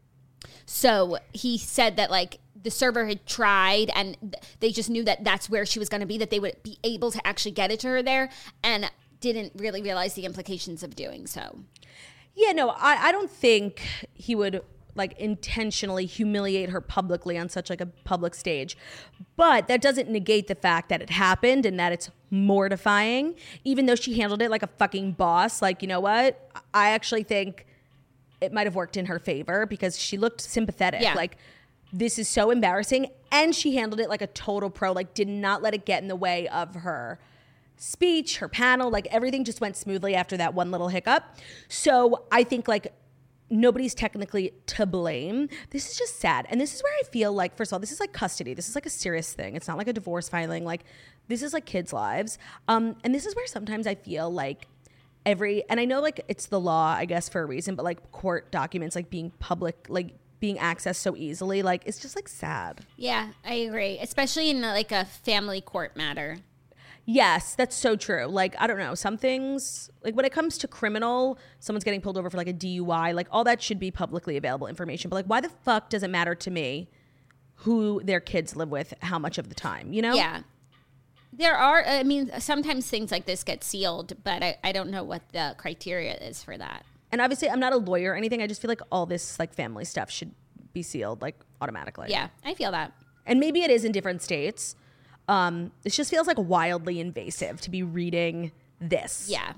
So he said that, like, the server had tried and they just knew that that's where she was going to be, that they would be able to actually get it to her there, and didn't really realize the implications of doing so. Yeah, no, I, I don't think he would like intentionally humiliate her publicly on such like a public stage. But that doesn't negate the fact that it happened and that it's mortifying, even though she handled it like a fucking boss. Like, you know what? I actually think it might have worked in her favor because she looked sympathetic. Yeah. Like, this is so embarrassing. And she handled it like a total pro, like did not let it get in the way of her speech, her panel, like everything just went smoothly after that one little hiccup. So I think like nobody's technically to blame. This is just sad. And this is where I feel like, first of all, this is like custody. This is like a serious thing. It's not like a divorce filing. Like, this is like kids' lives. Um, and this is where sometimes I feel like every, and I know like it's the law, I guess, for a reason, but like court documents, like being public, like being accessed so easily, like it's just like sad. Yeah, I agree. Especially in like a family court matter. Yes, that's so true. Like, I don't know, some things, like when it comes to criminal, someone's getting pulled over for like a D U I, like all that should be publicly available information. But like, why the fuck does it matter to me who their kids live with, how much of the time, you know? Yeah. There are, I mean, sometimes things like this get sealed, but I, I don't know what the criteria is for that. And obviously, I'm not a lawyer or anything. I just feel like all this like family stuff should be sealed like automatically. Yeah, I feel that. And maybe it is in different states. Um, it just feels like wildly invasive to be reading this. Yeah,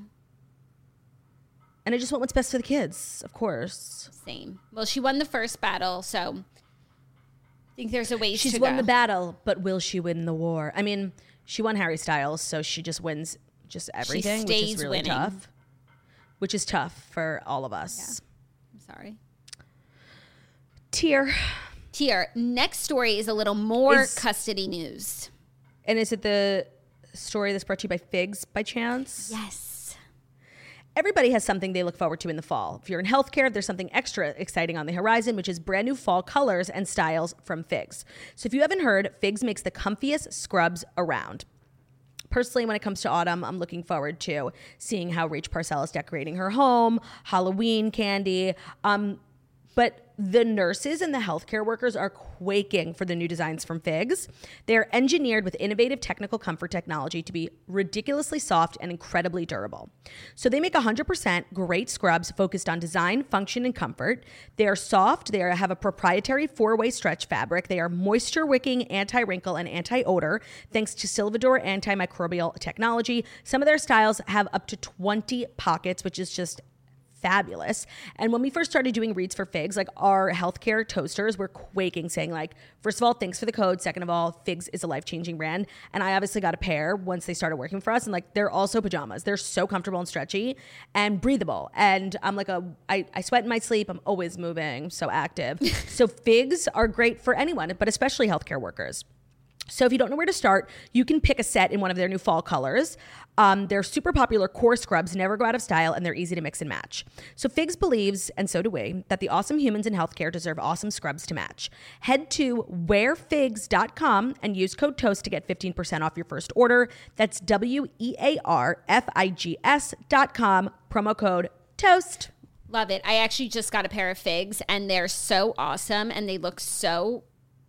And I just want what's best for the kids, of course. same. Well, she won the first battle, so I think there's a ways She's to won go. the battle, but will she win the war? I mean, she won Harry Styles, so she just wins just everything, which stays is really winning. tough. Which is tough for all of us. I'm sorry. Tear. Tier, next story is a little more Is- custody news. And is it the story that's brought to you by Figs by chance? Yes. Everybody has something they look forward to in the fall. If you're in healthcare, there's something extra exciting on the horizon, which is brand new fall colors and styles from Figs. So if you haven't heard, Figs makes the comfiest scrubs around. Personally, when it comes to autumn, I'm looking forward to seeing how Rach Parcell is decorating her home, Halloween candy. Um, but the nurses and the healthcare workers are quaking for the new designs from Figs. They are engineered with innovative technical comfort technology to be ridiculously soft and incredibly durable. So they make one hundred percent great scrubs focused on design, function, and comfort. They are soft. They are, have a proprietary four-way stretch fabric. They are moisture-wicking, anti-wrinkle, and anti-odor thanks to Silvador antimicrobial technology. Some of their styles have up to twenty pockets, which is just fabulous. And when we first started doing reads for Figs, like our healthcare toasters were quaking, saying like, first of all, thanks for the code. Second of all, Figs is a life-changing brand. And I obviously got a pair once they started working for us. And like, they're also pajamas. They're so comfortable and stretchy and breathable. And I'm like a, I, I sweat in my sleep. I'm always moving, so active. So Figs are great for anyone, but especially healthcare workers. So if you don't know where to start, you can pick a set in one of their new fall colors. Um, their super popular core scrubs never go out of style, and they're easy to mix and match. So Figs believes, and so do we, that the awesome humans in healthcare deserve awesome scrubs to match. Head to wear figs dot com and use code TOAST to get fifteen percent off your first order. That's W E A R F I G S dot com, promo code TOAST. Love it. I actually just got a pair of Figs, and they're so awesome, and they look so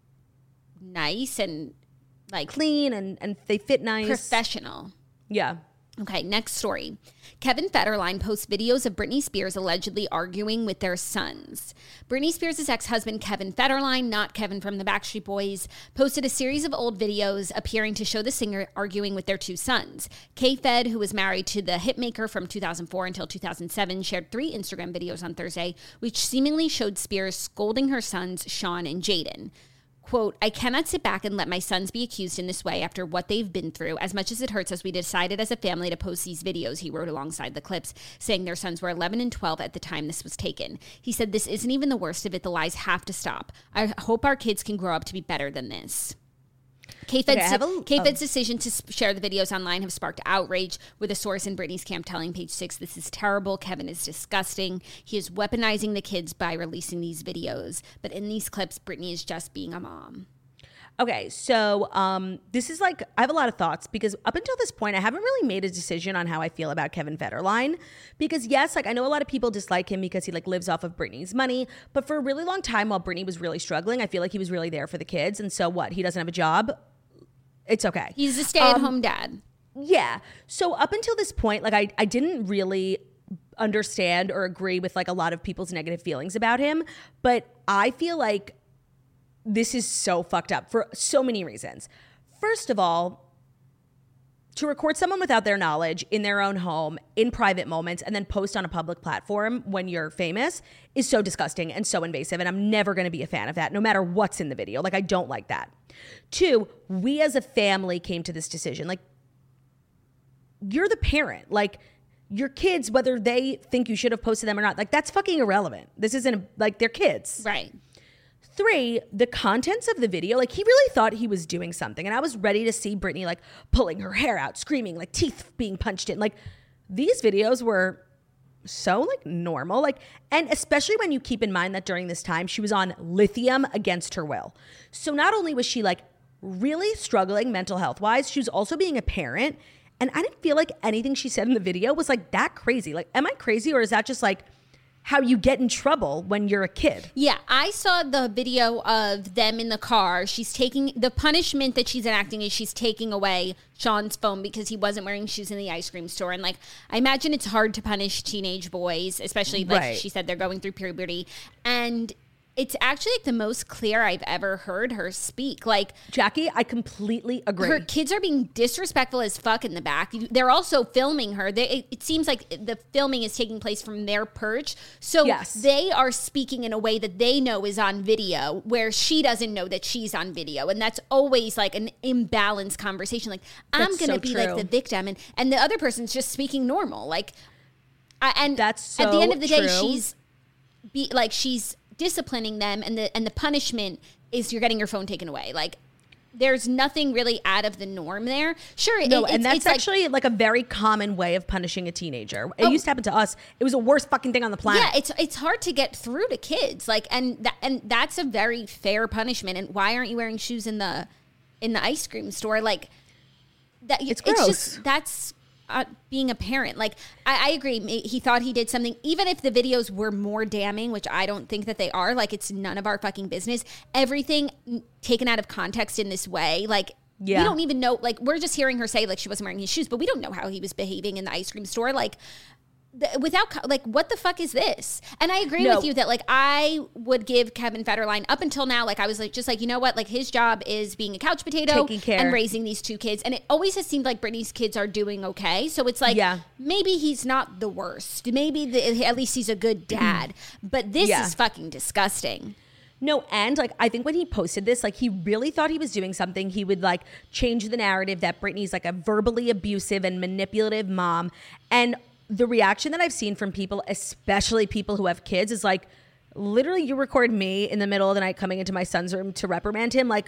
nice and like clean, and, and they fit nice. Professional. Yeah. Okay, next story. Kevin Federline posts videos of Britney Spears allegedly arguing with their sons. Britney Spears' ex-husband Kevin Federline, not Kevin from the Backstreet Boys, posted a series of old videos appearing to show the singer arguing with their two sons. K-Fed, who was married to the hitmaker from two thousand four until two thousand seven, shared three Instagram videos on Thursday, which seemingly showed Spears scolding her sons, Sean and Jaden. Quote, I cannot sit back and let my sons be accused in this way after what they've been through. As much as it hurts us, we decided as a family to post these videos, he wrote alongside the clips, saying their sons were eleven and twelve at the time this was taken. He said, this isn't even the worst of it. The lies have to stop. I hope our kids can grow up to be better than this. K-Fed's, okay, a, K-Fed's oh. decision to share the videos online have sparked outrage, with a source in Britney's camp telling Page Six, this is terrible. Kevin is disgusting. He is weaponizing the kids by releasing these videos. But in these clips, Britney is just being a mom. Okay, so um, this is like, I have a lot of thoughts because up until this point, I haven't really made a decision on how I feel about Kevin Federline. Because yes, like I know a lot of people dislike him because he like lives off of Britney's money. But for a really long time while Britney was really struggling, I feel like he was really there for the kids. And so what? He doesn't have a job? It's okay. He's a stay-at-home um, dad. Yeah. So up until this point, like I, I didn't really understand or agree with like a lot of people's negative feelings about him. But I feel like this is so fucked up for so many reasons. First of all, to record someone without their knowledge in their own home in private moments and then post on a public platform when you're famous is so disgusting and so invasive. And I'm never going to be a fan of that, no matter what's in the video. Like, I don't like that. Two, we as a family came to this decision. Like, you're the parent. Like, your kids, whether they think you should have posted them or not, like, that's fucking irrelevant. This isn't, like, they're kids. Right. Three, the contents of the video, like he really thought he was doing something. And I was ready to see Britney like pulling her hair out, screaming, like teeth being punched in. Like these videos were so like normal. Like, and especially when you keep in mind that during this time she was on lithium against her will. So not only was she like really struggling mental health wise, she was also being a parent. And I didn't feel like anything she said in the video was like that crazy. Like, am I crazy or is that just like how you get in trouble when you're a kid? Yeah, I saw the video of them in the car. She's taking, the punishment that she's enacting is she's taking away Sean's phone because he wasn't wearing shoes in the ice cream store. And like, I imagine it's hard to punish teenage boys, especially like right. she said, they're going through puberty. And it's actually like the most clear I've ever heard her speak. Like, Jackie, I completely agree. Her kids are being disrespectful as fuck in the back. They're also filming her. They, it, it seems like the filming is taking place from their perch. So yes. they are speaking in a way that they know is on video, where she doesn't know that she's on video. And that's always like an imbalanced conversation. Like, I'm going to so be true. like the victim. And, and the other person's just speaking normal. Like, I, and that's so at the end of the true. day, she's be like, she's disciplining them, and the and the punishment is you're getting your phone taken away. Like, there's nothing really out of the norm there. Sure. No, it, and it's, that's it's like, actually like a very common way of punishing a teenager. It Oh. used to happen to us. It was the worst fucking thing on the planet. yeah, it's it's hard to get through to kids. Like, and that, and that's a very fair punishment. And why aren't you wearing shoes in the in the ice cream store? Like, that It's it's gross. just that's uh, being a parent. Like, I, I agree. He thought he did something, even if the videos were more damning, which I don't think that they are. Like, it's none of our fucking business. Everything taken out of context in this way, like. Yeah. We don't even know, like, we're just hearing her say, like, she wasn't wearing his shoes, but we don't know how he was behaving in the ice cream store. Like, th- without, co- like, what the fuck is this? And I agree No. with you that, like, I would give Kevin Federline, up until now, like, I was, like, just like, you know what? Like, his job is being a couch potato Taking care. and raising these two kids. And it always has seemed like Britney's kids are doing okay. So it's like, Yeah. maybe he's not the worst. Maybe the, at least he's a good dad. But this Yeah. is fucking disgusting. No, and like I think when he posted this, like he really thought he was doing something. He would like change the narrative that Britney's like a verbally abusive and manipulative mom. And the reaction that I've seen from people, especially people who have kids, is like, literally, you record me in the middle of the night coming into my son's room to reprimand him. Like,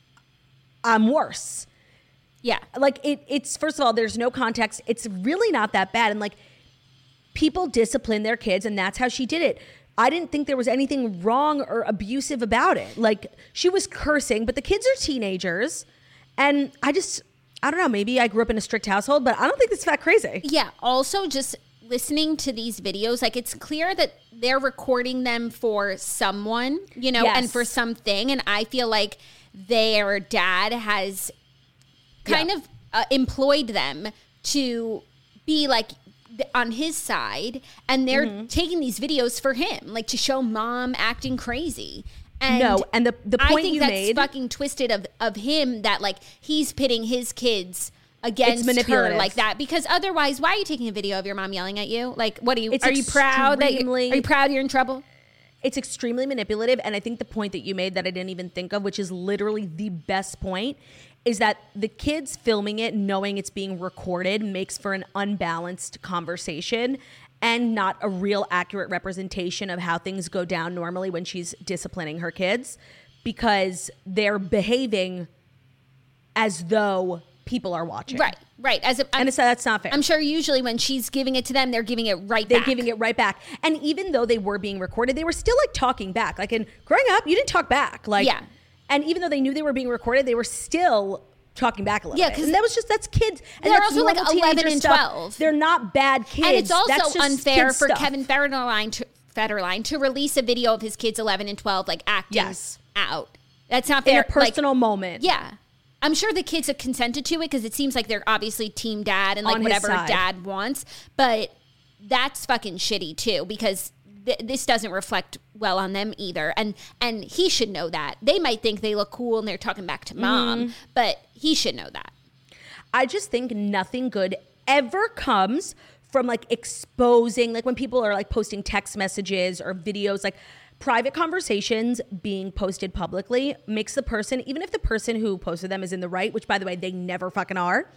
I'm worse. Yeah. Like it, it's first of all, there's no context. It's really not that bad. And like people discipline their kids, and that's how she did it. I didn't think there was anything wrong or abusive about it. Like she was cursing, but the kids are teenagers. And I just, I don't know, maybe I grew up in a strict household, but I don't think it's that crazy. Yeah. Also, just listening to these videos, like it's clear that they're recording them for someone, you know, Yes. and for something. And I feel like their dad has kind Yeah. of uh, employed them to be like th- on his side, and they're Mm-hmm. taking these videos for him, like to show mom acting crazy. And No, and the- the I point think you that's made- fucking twisted of of him, that like he's pitting his kids against her manipulative. like that, because otherwise, why are you taking a video of your mom yelling at you? Like, what are you? It's are you proud that you, extremely- are you proud you're in trouble? It's extremely manipulative. And I think the point that you made that I didn't even think of, which is literally the best point, is that the kids filming it, knowing it's being recorded, makes for an unbalanced conversation and not a real accurate representation of how things go down normally when she's disciplining her kids, because they're behaving as though people are watching. Right, right. As a, And it's, that's not fair. I'm sure usually when she's giving it to them, they're giving it right They're back. giving it right back. And even though they were being recorded, they were still like talking back. Like in growing up, you didn't talk back. Like, Yeah. And even though they knew they were being recorded, they were still talking back a little Yeah, bit. 'cause And that was just, that's kids. And they're that's also, like, normal eleven teenager and stuff. twelve. They're not bad kids. And it's also That's just unfair kid for stuff. Kevin Federline to, Federline to release a video of his kids eleven and twelve, like acting Yes. out. That's not in fair. a personal like, moment. Yeah. I'm sure the kids have consented to it, because it seems like they're obviously team dad and like On his whatever side. dad wants. But that's fucking shitty too, because th- this doesn't reflect well on them either. And and he should know that. They might think they look cool and they're talking back to mom, Mm-hmm. but he should know that. I just think nothing good ever comes from like exposing, like when people are like posting text messages or videos, like private conversations being posted publicly makes the person, even if the person who posted them is in the right, which by the way, they never fucking are,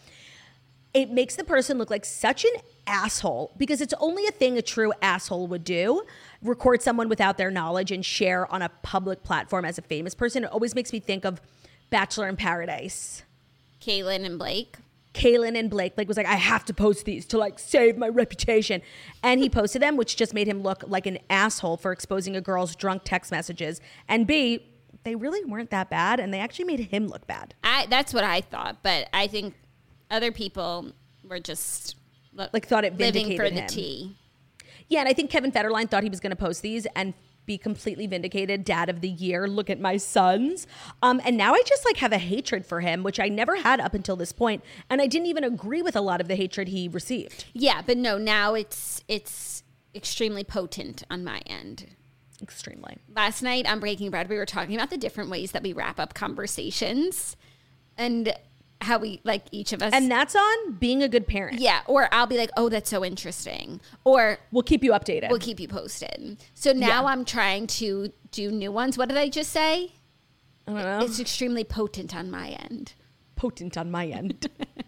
it makes the person look like such an asshole, because it's only a thing a true asshole would do. Record someone without their knowledge and share on a public platform as a famous person. It always makes me think of Bachelor in Paradise. Kaylin and Blake. Kaylin and Blake, like, was like, I have to post these to like save my reputation. And he posted them, which just made him look like an asshole for exposing a girl's drunk text messages. And B, they really weren't that bad, and they actually made him look bad. I that's what I thought, but I think other people were just lo- Like, thought it living vindicated for the him. tea. Yeah, and I think Kevin Federline thought he was going to post these and be completely vindicated, dad of the year, look at my sons. Um, and now I just like have a hatred for him, which I never had up until this point. And I didn't even agree with a lot of the hatred he received. Yeah, but no, now it's it's extremely potent on my end. Extremely. Last night on Breaking Bread, we were talking about the different ways that we wrap up conversations and how we, like, each of us. And that's on being a good parent. yeah, or I'll be like, oh, that's so interesting. Or We'll keep you updated. we'll keep you posted. So now Yeah. I'm trying to do new ones. What did I just say? I don't know. It's extremely potent on my end. Potent on my end.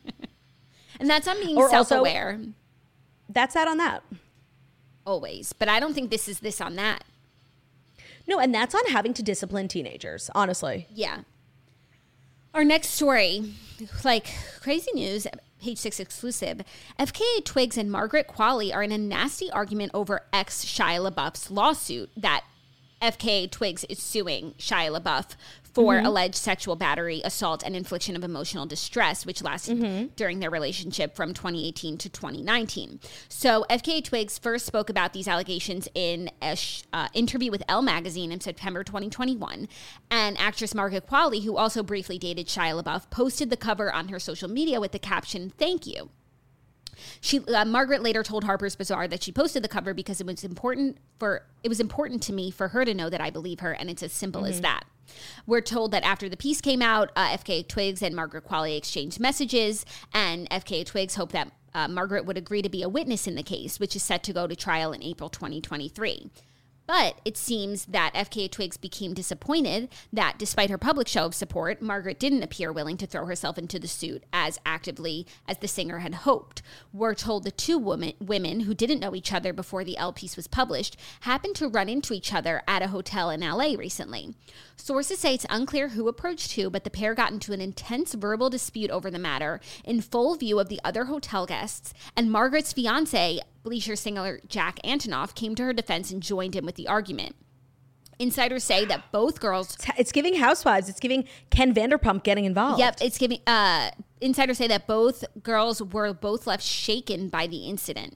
And that's on being Or also- self-aware That's that on that. always. But I don't think this is this on that. No, and that's on having to discipline teenagers, honestly. Yeah. Our next story, like crazy news, Page Six exclusive. F K A Twigs and Margaret Qualley are in a nasty argument over ex Shia LaBeouf's lawsuit that F K A Twigs is suing Shia LaBeouf for mm-hmm. alleged sexual battery, assault, and infliction of emotional distress, which lasted mm-hmm. during their relationship from twenty eighteen to twenty nineteen. So F K A Twigs first spoke about these allegations in an sh- uh, interview with Elle magazine in September twenty twenty-one. And actress Margaret Qualley, who also briefly dated Shia LaBeouf, posted the cover on her social media with the caption, "Thank you." She uh, Margaret later told Harper's Bazaar that she posted the cover because it was important for it was important to me for her to know that I believe her, and it's as simple mm-hmm. as that. We're told that after the piece came out, uh, F K A Twigs and Margaret Qualley exchanged messages, and F K A Twigs hoped that uh, Margaret would agree to be a witness in the case, which is set to go to trial in April twenty twenty-three. But it seems that F K A Twigs became disappointed that despite her public show of support, Margaret didn't appear willing to throw herself into the suit as actively as the singer had hoped. We're told the two women, women who didn't know each other before the Elle piece was published happened to run into each other at a hotel in L A recently. Sources say it's unclear who approached who, but the pair got into an intense verbal dispute over the matter in full view of the other hotel guests, and Margaret's fiancé, Bleacher singer Jack Antonoff, came to her defense and joined in with the argument. Insiders say that both girls... It's giving Housewives. It's giving Ken Vanderpump getting involved. Yep, it's giving... Uh, insiders say that both girls were both left shaken by the incident.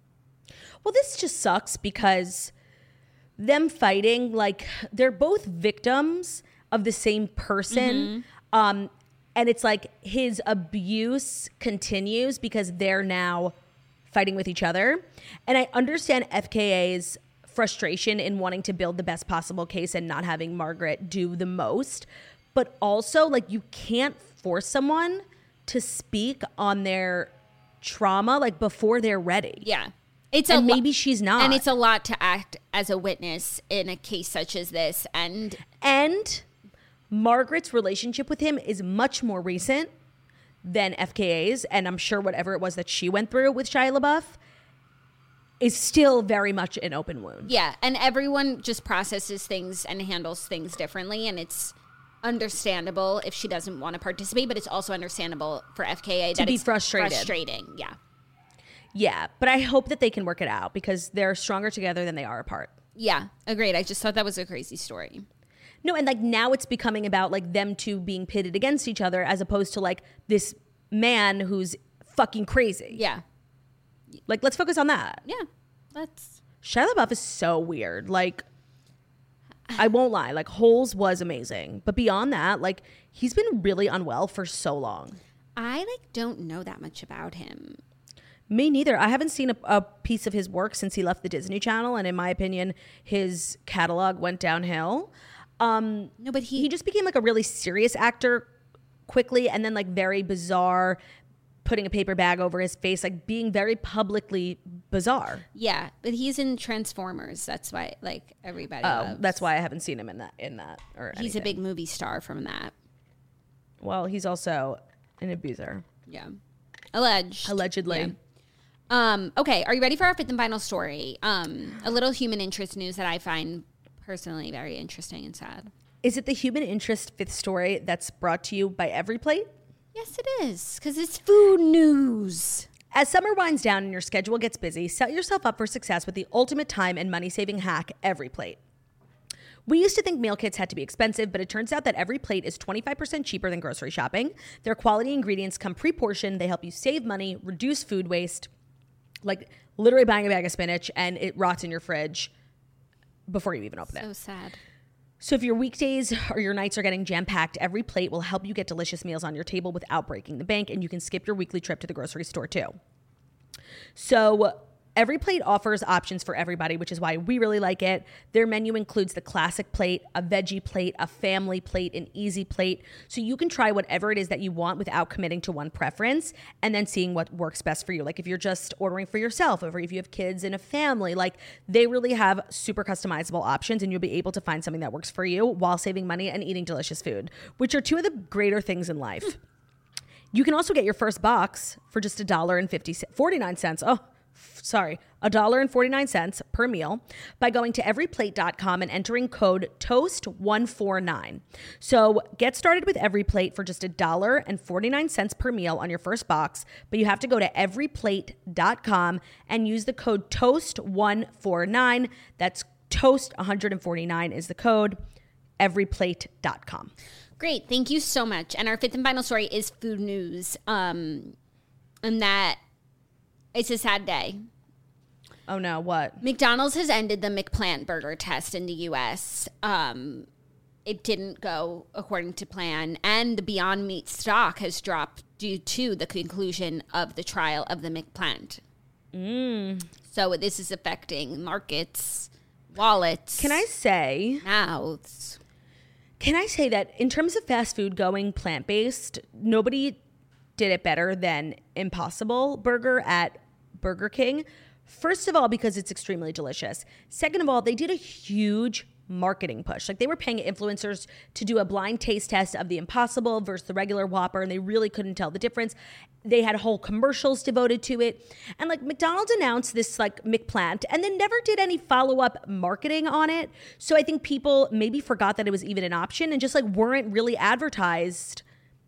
Well, this just sucks because them fighting, like, they're both victims of the same person. Mm-hmm. Um, and it's like his abuse continues because they're now fighting with each other. And I understand F K A's frustration in wanting to build the best possible case and not having Margaret do the most. But also, like, you can't force someone to speak on their trauma, like, before they're ready. Yeah. It's and a maybe lo- she's not. And it's a lot to act as a witness in a case such as this. And and Margaret's relationship with him is much more recent than F K A's. And I'm sure whatever it was that she went through with Shia LaBeouf is still very much an open wound. Yeah. And everyone just processes things and handles things differently. And it's understandable if she doesn't want to participate, but it's also understandable for F K A to that be it's frustrated. frustrating. Yeah. Yeah, but I hope that they can work it out because they're stronger together than they are apart. Yeah, agreed. I just thought that was a crazy story. No, and like now it's becoming about like them two being pitted against each other as opposed to like this man who's fucking crazy. Yeah. Like, let's focus on that. Yeah, let's. Shia LaBeouf is so weird. Like, I won't lie. Like, Holes was amazing. But beyond that, like, he's been really unwell for so long. I like don't know that much about him. Me neither. I haven't seen a, a piece of his work since he left the Disney Channel, and in my opinion, his catalog went downhill. Um, no, but he he just became like a really serious actor quickly, and then like very bizarre, putting a paper bag over his face, like being very publicly bizarre. Yeah, but he's in Transformers. That's why like everybody. Oh, loves. that's why I haven't seen him in that. In that, or he's anything. a big movie star from that. Well, he's also an abuser. Yeah, alleged. Allegedly. Yeah. Um, okay, are you ready for our fifth and final story? Um, a little human interest news that I find personally very interesting and sad. Is it the human interest fifth story that's brought to you by Every Plate? Yes, it is, because it's food news. As summer winds down and your schedule gets busy, set yourself up for success with the ultimate time and money-saving hack, Every Plate. We used to think meal kits had to be expensive, but it turns out that Every Plate is twenty-five percent cheaper than grocery shopping. Their quality ingredients come pre-portioned. They help you save money, reduce food waste, like literally buying a bag of spinach and it rots in your fridge before you even open so it. So sad. So if your weekdays or your nights are getting jam-packed, Every Plate will help you get delicious meals on your table without breaking the bank, and you can skip your weekly trip to the grocery store too. So Every Plate offers options for everybody, which is why we really like it. Their menu includes the classic plate, a veggie plate, a family plate, an easy plate. So you can try whatever it is that you want without committing to one preference and then seeing what works best for you. Like if you're just ordering for yourself or if you have kids in a family, like they really have super customizable options and you'll be able to find something that works for you while saving money and eating delicious food, which are two of the greater things in life. You can also get your first box for just a dollar and fifty forty-nine cents. Oh, sorry, one dollar and forty-nine cents per meal by going to every plate dot com and entering code toast one forty-nine. So get started with EveryPlate for just one dollar and forty-nine cents per meal on your first box, but you have to go to every plate dot com and use the code toast one forty-nine. That's toast one forty-nine is the code, every plate dot com. Great. Thank you so much. And our fifth and final story is food news. Um, and that it's a sad day. Oh no, what? McDonald's has ended the McPlant burger test in the U S. Um, it didn't go according to plan, and the Beyond Meat stock has dropped due to the conclusion of the trial of the McPlant. Mm. So this is affecting markets, wallets. Can I say... mouths. Can I say that in terms of fast food going plant-based, nobody did it better than Impossible Burger at Burger King. First of all, because it's extremely delicious. Second of all, they did a huge marketing push. Like, they were paying influencers to do a blind taste test of the Impossible versus the regular Whopper, and they really couldn't tell the difference. They had whole commercials devoted to it. And like, McDonald's announced this like McPlant and then never did any follow-up marketing on it. So I think people maybe forgot that it was even an option and just like weren't really advertised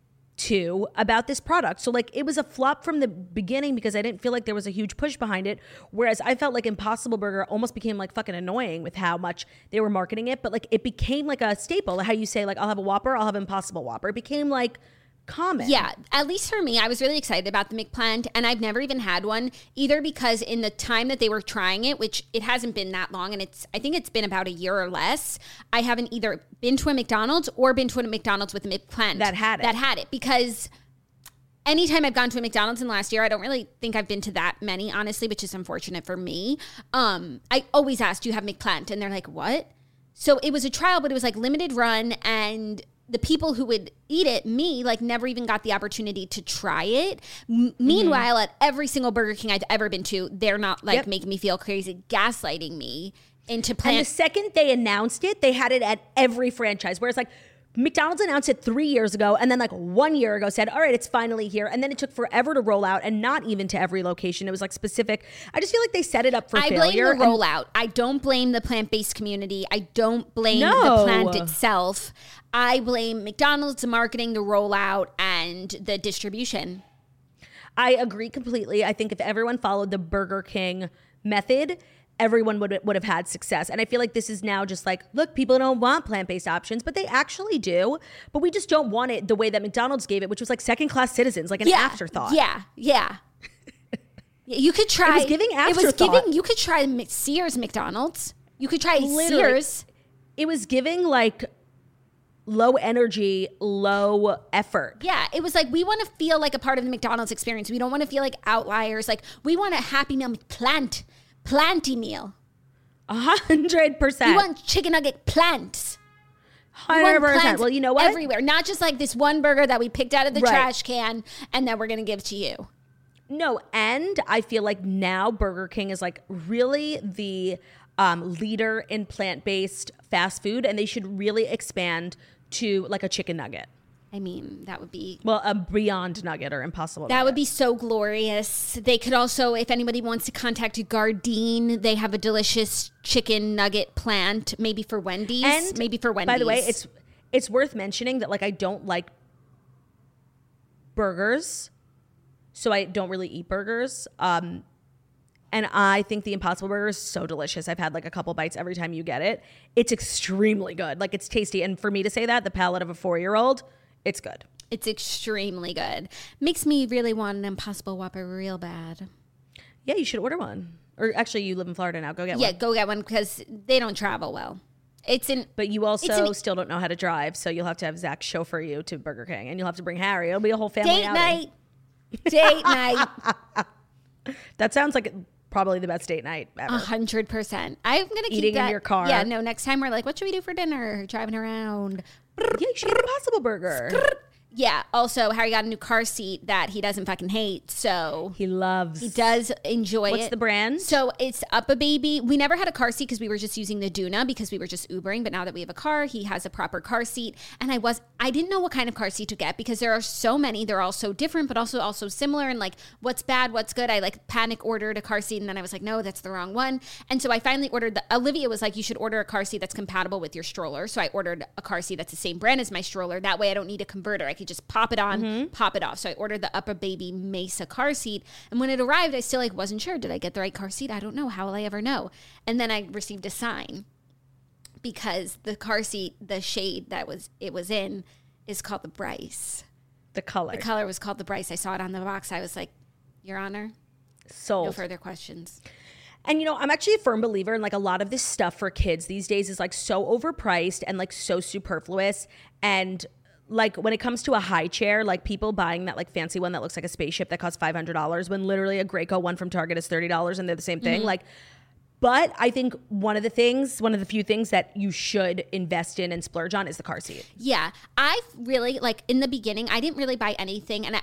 to about this product. So like, it was a flop from the beginning because I didn't feel like there was a huge push behind it. Whereas I felt like Impossible Burger almost became like fucking annoying with how much they were marketing it. But like, it became like a staple. How you say like, I'll have a Whopper, I'll have Impossible Whopper. It became like common. Yeah, at least for me, I was really excited about the McPlant, and I've never even had one, either because in the time that they were trying it, which it hasn't been that long, and it's I think it's been about a year or less, I haven't either been to a McDonald's or been to a McDonald's with a McPlant. That had it. That had it, because anytime I've gone to a McDonald's in the last year, I don't really think I've been to that many, honestly, which is unfortunate for me. Um, I always ask, do you have McPlant? And they're like, what? So it was a trial, but it was like limited run, and the people who would eat it, me, like never even got the opportunity to try it. M- mm-hmm. Meanwhile, at every single Burger King I've ever been to, they're not like yep. making me feel crazy, gaslighting me into plant. And the second they announced it, they had it at every franchise. Whereas like McDonald's announced it three years ago and then like one year ago said, all right, it's finally here. And then it took forever to roll out, and not even to every location. It was like specific. I just feel like they set it up for I failure. I blame the rollout. I don't blame the plant-based community. I don't blame no. the plant itself. I blame McDonald's, the marketing, the rollout, and the distribution. I agree completely. I think if everyone followed the Burger King method, everyone would would have had success. And I feel like this is now just like, look, people don't want plant-based options, but they actually do. But we just don't want it the way that McDonald's gave it, which was like second-class citizens, like an yeah, afterthought. Yeah, yeah. You could try. It was giving afterthought. It was giving. You could try Sears McDonald's. You could try Literally. Sears. It was giving like low energy, low effort. Yeah, it was like, we want to feel like a part of the McDonald's experience. We don't want to feel like outliers. Like, we want a Happy Meal plant, planty meal. A hundred percent. We want chicken nugget plants. Hundred percent. Well, you know what? Everywhere, not just like this one burger that we picked out of the right. trash can and that we're gonna give to you. No, and I feel like now Burger King is like really the um, leader in plant-based fast food, and they should really expand to like a chicken nugget. I mean, that would be... Well, a Beyond Nugget or Impossible That nugget. would be so glorious. They could also, if anybody wants to contact Gardein, they have a delicious chicken nugget plant, maybe for Wendy's. And maybe for Wendy's. By the way, it's it's worth mentioning that like I don't like burgers, so I don't really eat burgers. Um, and I think the Impossible Burger is so delicious. I've had like a couple bites every time you get it. It's extremely good. Like, it's tasty. And for me to say that, the palate of a four-year-old, it's good. It's extremely good. Makes me really want an Impossible Whopper real bad. Yeah, you should order one. Or actually, you live in Florida now. Go get yeah, one. Yeah, go get one because they don't travel well. It's in, But you also an, still don't know how to drive, so you'll have to have Zach chauffeur you to Burger King, and you'll have to bring Harry. It'll be a whole family date outing. night. Date night. That sounds like probably the best date night ever. A hundred percent. I'm gonna keep Eating that in your car. Yeah, no. Next time we're like, what should we do for dinner? Driving around. Yeah, you should get an Impossible Burger. Yeah. Also, Harry got a new car seat that he doesn't fucking hate. So He loves. he does enjoy What's it. the brand? So it's Up a Baby. We never had a car seat because we were just using the Duna because we were just Ubering. But now that we have a car, he has a proper car seat. And I was, I didn't know what kind of car seat to get because there are so many. They're all so different, but also also similar. And like, what's bad, what's good. I like panic ordered a car seat, and then I was like, no, that's the wrong one. And so I finally ordered the. Olivia was like, you should order a car seat that's compatible with your stroller. So I ordered a car seat that's the same brand as my stroller. That way, I don't need a converter. I could just pop it on. Mm-hmm. Pop it off. So I ordered the Up a Baby Mesa car seat. And when it arrived, I still like wasn't sure. Did I get the right car seat? I don't know. How will I ever know? And then I received a sign because the car seat, the shade that was it was in is called the Bryce. The color. The color was called the Bryce. I saw it on the box. I was like, Your Honor, Sold. no further questions. And, you know, I'm actually a firm believer in like a lot of this stuff for kids these days is like so overpriced and like so superfluous. And like when it comes to a high chair, like people buying that like fancy one that looks like a spaceship that costs five hundred dollars when literally a Graco one from Target is thirty dollars and they're the same thing. Mm-hmm. Like, but I think one of the things, one of the few things that you should invest in and splurge on is the car seat. Yeah. I really, like in the beginning, I didn't really buy anything. And I,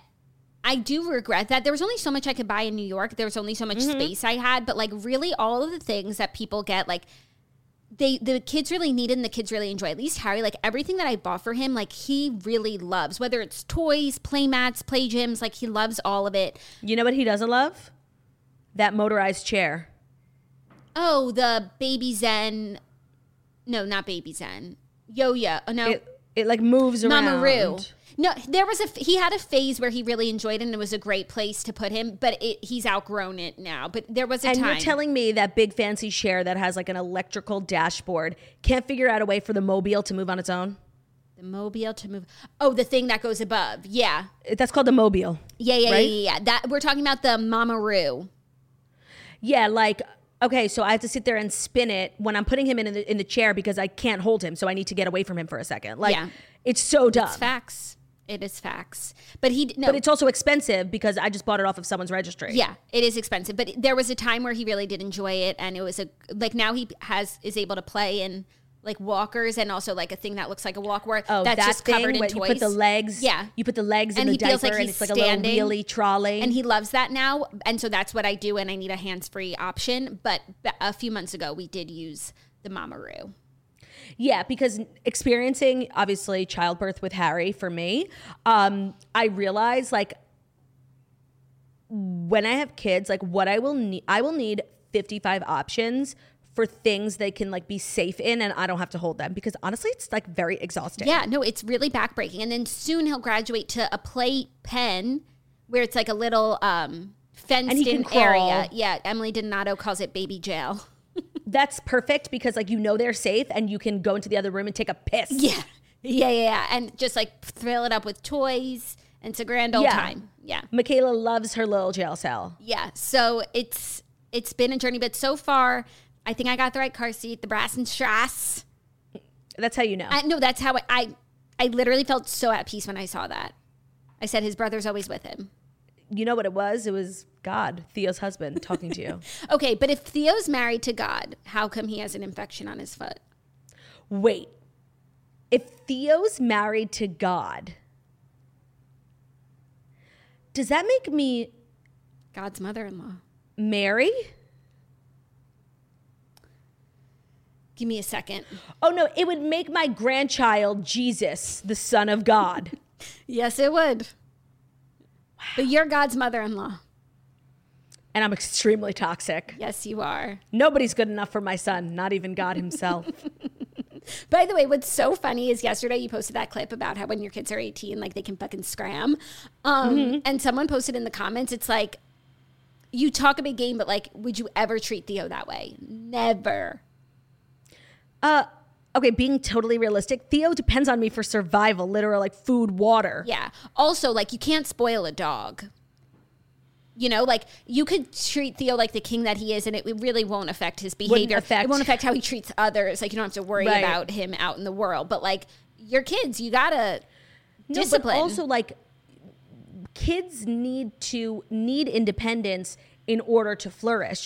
I do regret that. There was only so much I could buy in New York. There was only so much mm-hmm. space I had. But like really all of the things that people get, like, They the kids really need it and the kids really enjoy. At least Harry, like everything that I bought for him, like he really loves. Whether it's toys, play mats, play gyms, like he loves all of it. You know what he doesn't love? That motorized chair. Oh, the Baby Zen. No, not Baby Zen. Yo-yo. Oh, no. It, it like moves around. Mamaru. No, there was a, he had a phase where he really enjoyed it and it was a great place to put him, but it, he's outgrown it now. But there was a and time. And you're telling me that big fancy chair that has like an electrical dashboard can't figure out a way for the mobile to move on its own? The mobile to move. Oh, the thing that goes above. Yeah. That's called the mobile. Yeah, yeah, right? yeah, yeah, yeah. That, we're talking about the Mamaru. Yeah, like, okay, so I have to sit there and spin it when I'm putting him in the, in the chair because I can't hold him, so I need to get away from him for a second. Like, yeah. It's so dumb. It's facts. It is facts. But he no. But it's also expensive because I just bought it off of someone's registry. Yeah, it is expensive. But there was a time where he really did enjoy it, and it was a like now he has is able to play in like walkers and also like a thing that looks like a walkboard oh, that's that just thing covered in where toys. You put the legs. Yeah, you put the legs and in he the diaper, feels like and he's it's like standing, a little wheelie trolley. And he loves that now, and so that's what I do. And I need a hands-free option. But a few months ago, we did use the Mamaru. Yeah, because experiencing, obviously, childbirth with Harry for me, um, I realize, like, when I have kids, like, what I will need, I will need fifty-five options for things they can, like, be safe in and I don't have to hold them. Because, honestly, it's, like, very exhausting. Yeah, no, it's really backbreaking. And then soon he'll graduate to a play pen where it's, like, a little um, fenced-in area. Yeah, Emily Donato calls it baby jail. That's perfect because like you know they're safe and you can go into the other room and take a piss. Yeah. Yeah, yeah, yeah. And just like thrill it up with toys. And it's a grand old yeah. time. Yeah. Michaela loves her little jail cell. Yeah. So it's it's been a journey, but so far I think I got the right car seat, the Brass and Strass. That's how you know. I, no, that's how I, I I literally felt so at peace when I saw that. I said his brother's always with him. You know what it was? It was God, Theo's husband, talking to you. Okay, but if Theo's married to God, how come he has an infection on his foot? Wait. If Theo's married to God, does that make me God's mother-in-law? Mary? Give me a second. Oh, no, it would make my grandchild Jesus, the Son of God. Yes, it would. But you're God's mother-in-law. And I'm extremely toxic. Yes, you are. Nobody's good enough for my son, not even God himself. By the way, what's so funny is yesterday you posted that clip about how when your kids are eighteen, like they can fucking scram. Um, mm-hmm. And someone posted in the comments, it's like, you talk a big game, but like, would you ever treat Theo that way? Never. Uh, okay, being totally realistic, Theo depends on me for survival, literal like food, water. Yeah. Also, like you can't spoil a dog. You know, like you could treat Theo like the king that he is and it really won't affect his behavior. Affect. It won't affect how he treats others. Like you don't have to worry right. about him out in the world. But like your kids, you gotta no, discipline. But also like kids need to need independence in order to flourish.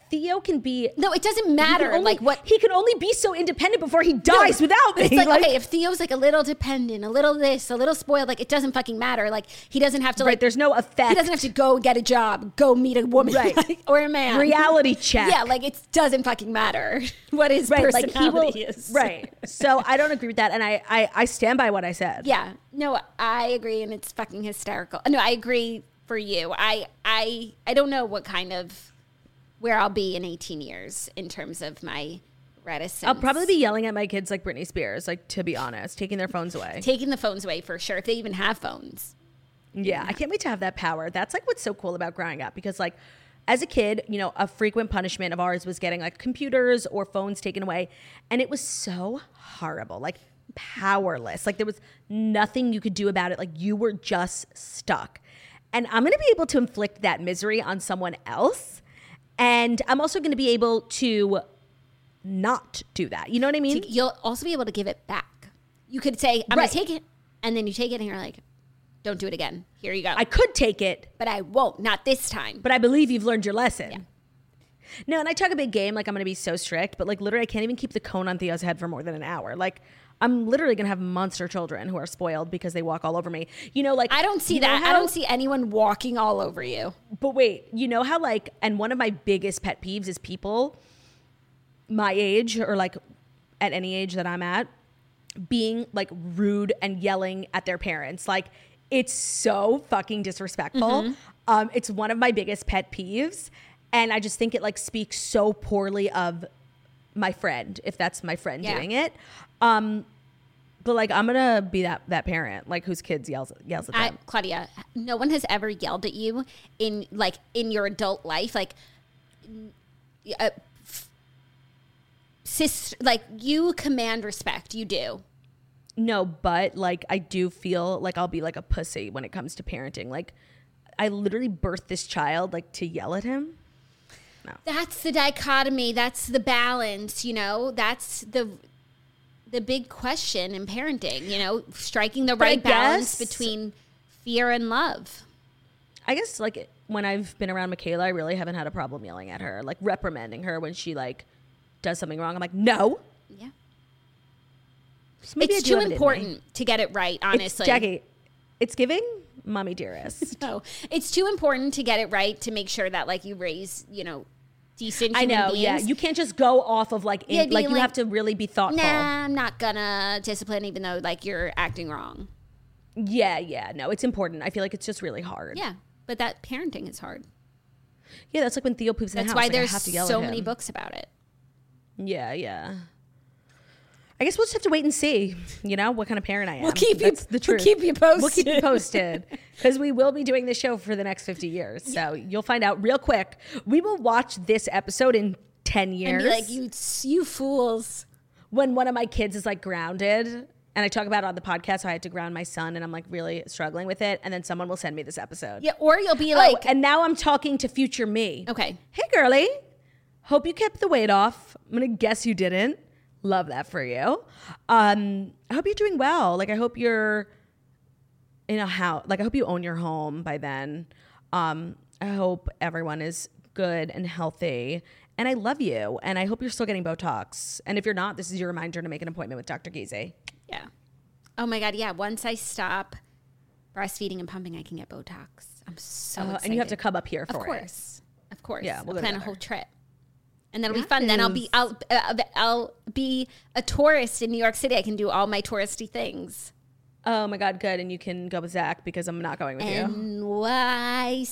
Theo can be. No, it doesn't he matter. can only- like what he can only be so independent before he dies No, without me. It's like, Like- okay, if Theo's like a little dependent, a little this, a little spoiled, like it doesn't fucking matter. Like he doesn't have to Right, like. there's no effect. He doesn't have to go get a job, go meet a woman, Right. like, or a man. Reality check. Yeah, like it doesn't fucking matter what his right, like personality he will. is. Right. So I don't agree with that, and I, I I stand by what I said. Yeah. No, I agree, and it's fucking hysterical. No, I agree for you. I I I don't know what kind of where I'll be in eighteen years in terms of my reticence. I'll probably be yelling at my kids like Britney Spears, like to be honest, taking their phones away. taking the phones away for sure, if they even have phones. Yeah, I can't wait to have that power. That's like what's so cool about growing up because like as a kid, you know, a frequent punishment of ours was getting like computers or phones taken away, and it was so horrible, like powerless. Like there was nothing you could do about it. Like you were just stuck. And I'm going to be able to inflict that misery on someone else. And I'm also going to be able to not do that. You know what I mean? You'll also be able to give it back. You could say, I'm Right. going to take it. And then you take it and you're like, don't do it again. Here you go. I could take it, but I won't. Not this time. but I believe you've learned your lesson. Yeah. No, and I talk a big game, like I'm going to be so strict, but like literally I can't even keep the cone on Theo's head for more than an hour. Like I'm literally going to have monster children who are spoiled because they walk all over me. You know, like I don't see you know that. I how- don't see anyone walking all over you. But wait, you know how like, and one of my biggest pet peeves is people my age or like at any age that I'm at being like rude and yelling at their parents. Like it's so fucking disrespectful. Mm-hmm. Um, it's one of my biggest pet peeves. And I just think it like speaks so poorly of my friend, if that's my friend Yeah. doing it. Um, but like, I'm gonna be that, that parent, like whose kids yells, yells at I, them. Claudia, no one has ever yelled at you in like in your adult life, like uh, sis, like you command respect. You do. No, but like I do feel like I'll be like a pussy when it comes to parenting. Like I literally birthed this child like to yell at him. That's the dichotomy. That's the balance. You know, that's the the big question in parenting. You know, striking the But I right balance guess- between fear and love. I guess like when I've been around Michaela, I really haven't had a problem yelling at her, like reprimanding her when she like does something wrong. I'm like, no. Yeah, So maybe I it's do too have it in me. important to get it right. It's, Honestly, Jackie, it's giving mommy dearest. No, it's too important to get it right to make sure that like you raise, you know, decent I human know, beings. yeah. You can't just go off of like, in, Yeah, being like you like, have to really be thoughtful. Nah, I'm not gonna discipline even though like you're acting wrong. Yeah, yeah. No, it's important. I feel like it's just really hard. Yeah, but that parenting is hard. Yeah, that's like when Theo poops in That's the house. why like, I there's have to yell so at many him. books about it. Yeah, yeah. I guess we'll just have to wait and see, you know, what kind of parent I am. We'll keep you- That's the we'll truth. keep you posted. We'll keep you posted because we will be doing this show for the next fifty years. So you'll find out real quick. We will watch this episode in ten years. And be like, you, you fools. when one of my kids is like grounded, and I talk about it on the podcast, so I had to ground my son, and I'm like really struggling with it. And then someone will send me this episode. Yeah, or you'll be Oh, like, and now I'm talking to future me. okay, Hey, girly. Hope you kept the weight off. I'm going to guess you didn't. Love that for you. Um, I hope you're doing well. Like, I hope you're in a house. Like, I hope you own your home by then. Um, I hope everyone is good and healthy. And I love you. And I hope you're still getting Botox. And if you're not, this is your reminder to make an appointment with Doctor Giese. yeah. Oh my God, yeah. Once I stop breastfeeding and pumping, I can get Botox. I'm so Uh, excited. and you have to come up here Of for it. course, of course. Yeah, we'll I'll go plan a together. whole trip, and that'll be fun. Then I'll be I'll uh, I'll be a tourist in New York City. I can do all my touristy things. Oh my God, good. And you can go with Zach because I'm not going with you. N Y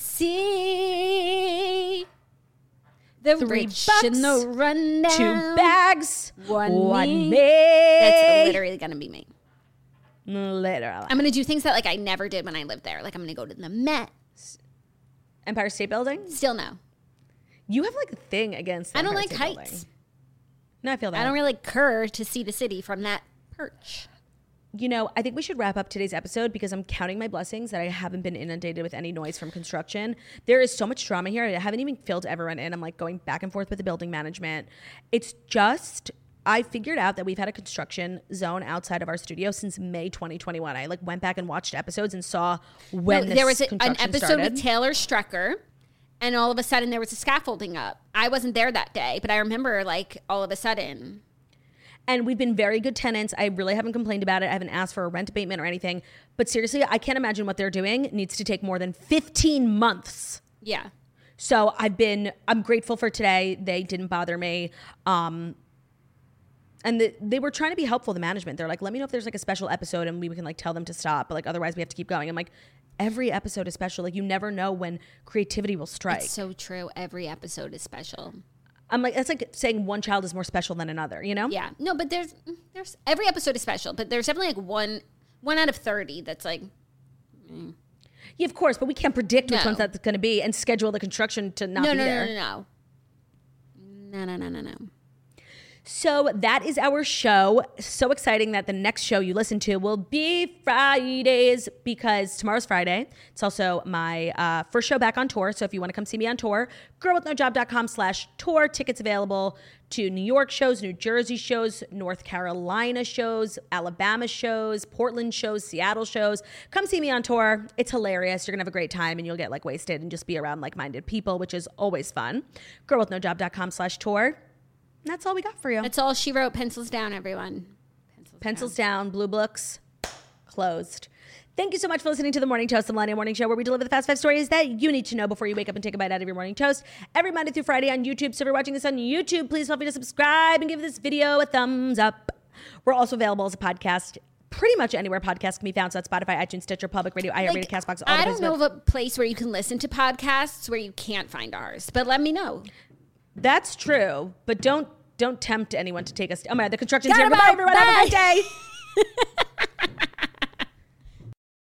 C. The Three rich bucks, and the rundown. Two bags, One one me. me. That's literally gonna be me. Literally. I'm gonna do things that like I never did when I lived there. Like I'm gonna go to the Met. Empire State Building? Still no. You have like a thing against the I don't Empire like State heights. Building. No, I feel that. I don't really cur to see the city from that perch. You know, I think we should wrap up today's episode because I'm counting my blessings that I haven't been inundated with any noise from construction. There is so much drama here. I haven't even filled everyone in. I'm like going back and forth with the building management. It's just, I figured out that we've had a construction zone outside of our studio since May twenty twenty-one. I like went back and watched episodes and saw when No, this there was a, an construction episode started. with Taylor Strecker, And all of a sudden there was a scaffolding up. I wasn't there that day, but I remember like all of a sudden. And we've been very good tenants. I really haven't complained about it. I haven't asked for a rent abatement or anything. But seriously, I can't imagine what they're doing. It needs to take more than fifteen months. Yeah. So I've been, I'm grateful for today. They didn't bother me. Um, and the, they were trying to be helpful, the management. They're like, let me know if there's like a special episode and we can like tell them to stop. But like, otherwise we have to keep going. I'm like, every episode is special. Like you never know when creativity will strike. It's so true. Every episode is special. I'm like, it's like saying one child is more special than another, you know? Yeah. No, but there's, there's every episode is special, but there's definitely like one, one out of thirty that's like, mm. Yeah, of course, but we can't predict which No. ones that's going to be and schedule the construction to not no, be no, there. no, no, no, no, no, no, no. So that is our show. So exciting that the next show you listen to will be Fridays because tomorrow's Friday. It's also my uh, first show back on tour. So if you want to come see me on tour, girlwithnojob.com slash tour. Tickets available to New York shows, New Jersey shows, North Carolina shows, Alabama shows, Portland shows, Seattle shows. Come see me on tour. It's hilarious. You're going to have a great time and you'll get like wasted and just be around like-minded people, which is always fun. girlwithnojob.com slash tour. And that's all we got for you. That's all she wrote. Pencils down, everyone. Pencils, Pencils down. down, blue books closed. Thank you so much for listening to the Morning Toast, the Millennial Morning Show, where we deliver the fast five stories that you need to know before you wake up and take a bite out of your morning toast. Every Monday through Friday on YouTube. So if you're watching this on YouTube, please help me to subscribe and give this video a thumbs up. We're also available as a podcast pretty much anywhere podcasts can be found. So that's Spotify, iTunes, Stitcher, Public Radio, iHeartRadio, Like, CastBox, all I the don't know of a place where you can listen to podcasts where you can't find ours, but let me know. That's true, but don't don't tempt anyone to take us. Oh my God, the construction's Gotta here. Bye, go. everyone. Have a great Bye. day.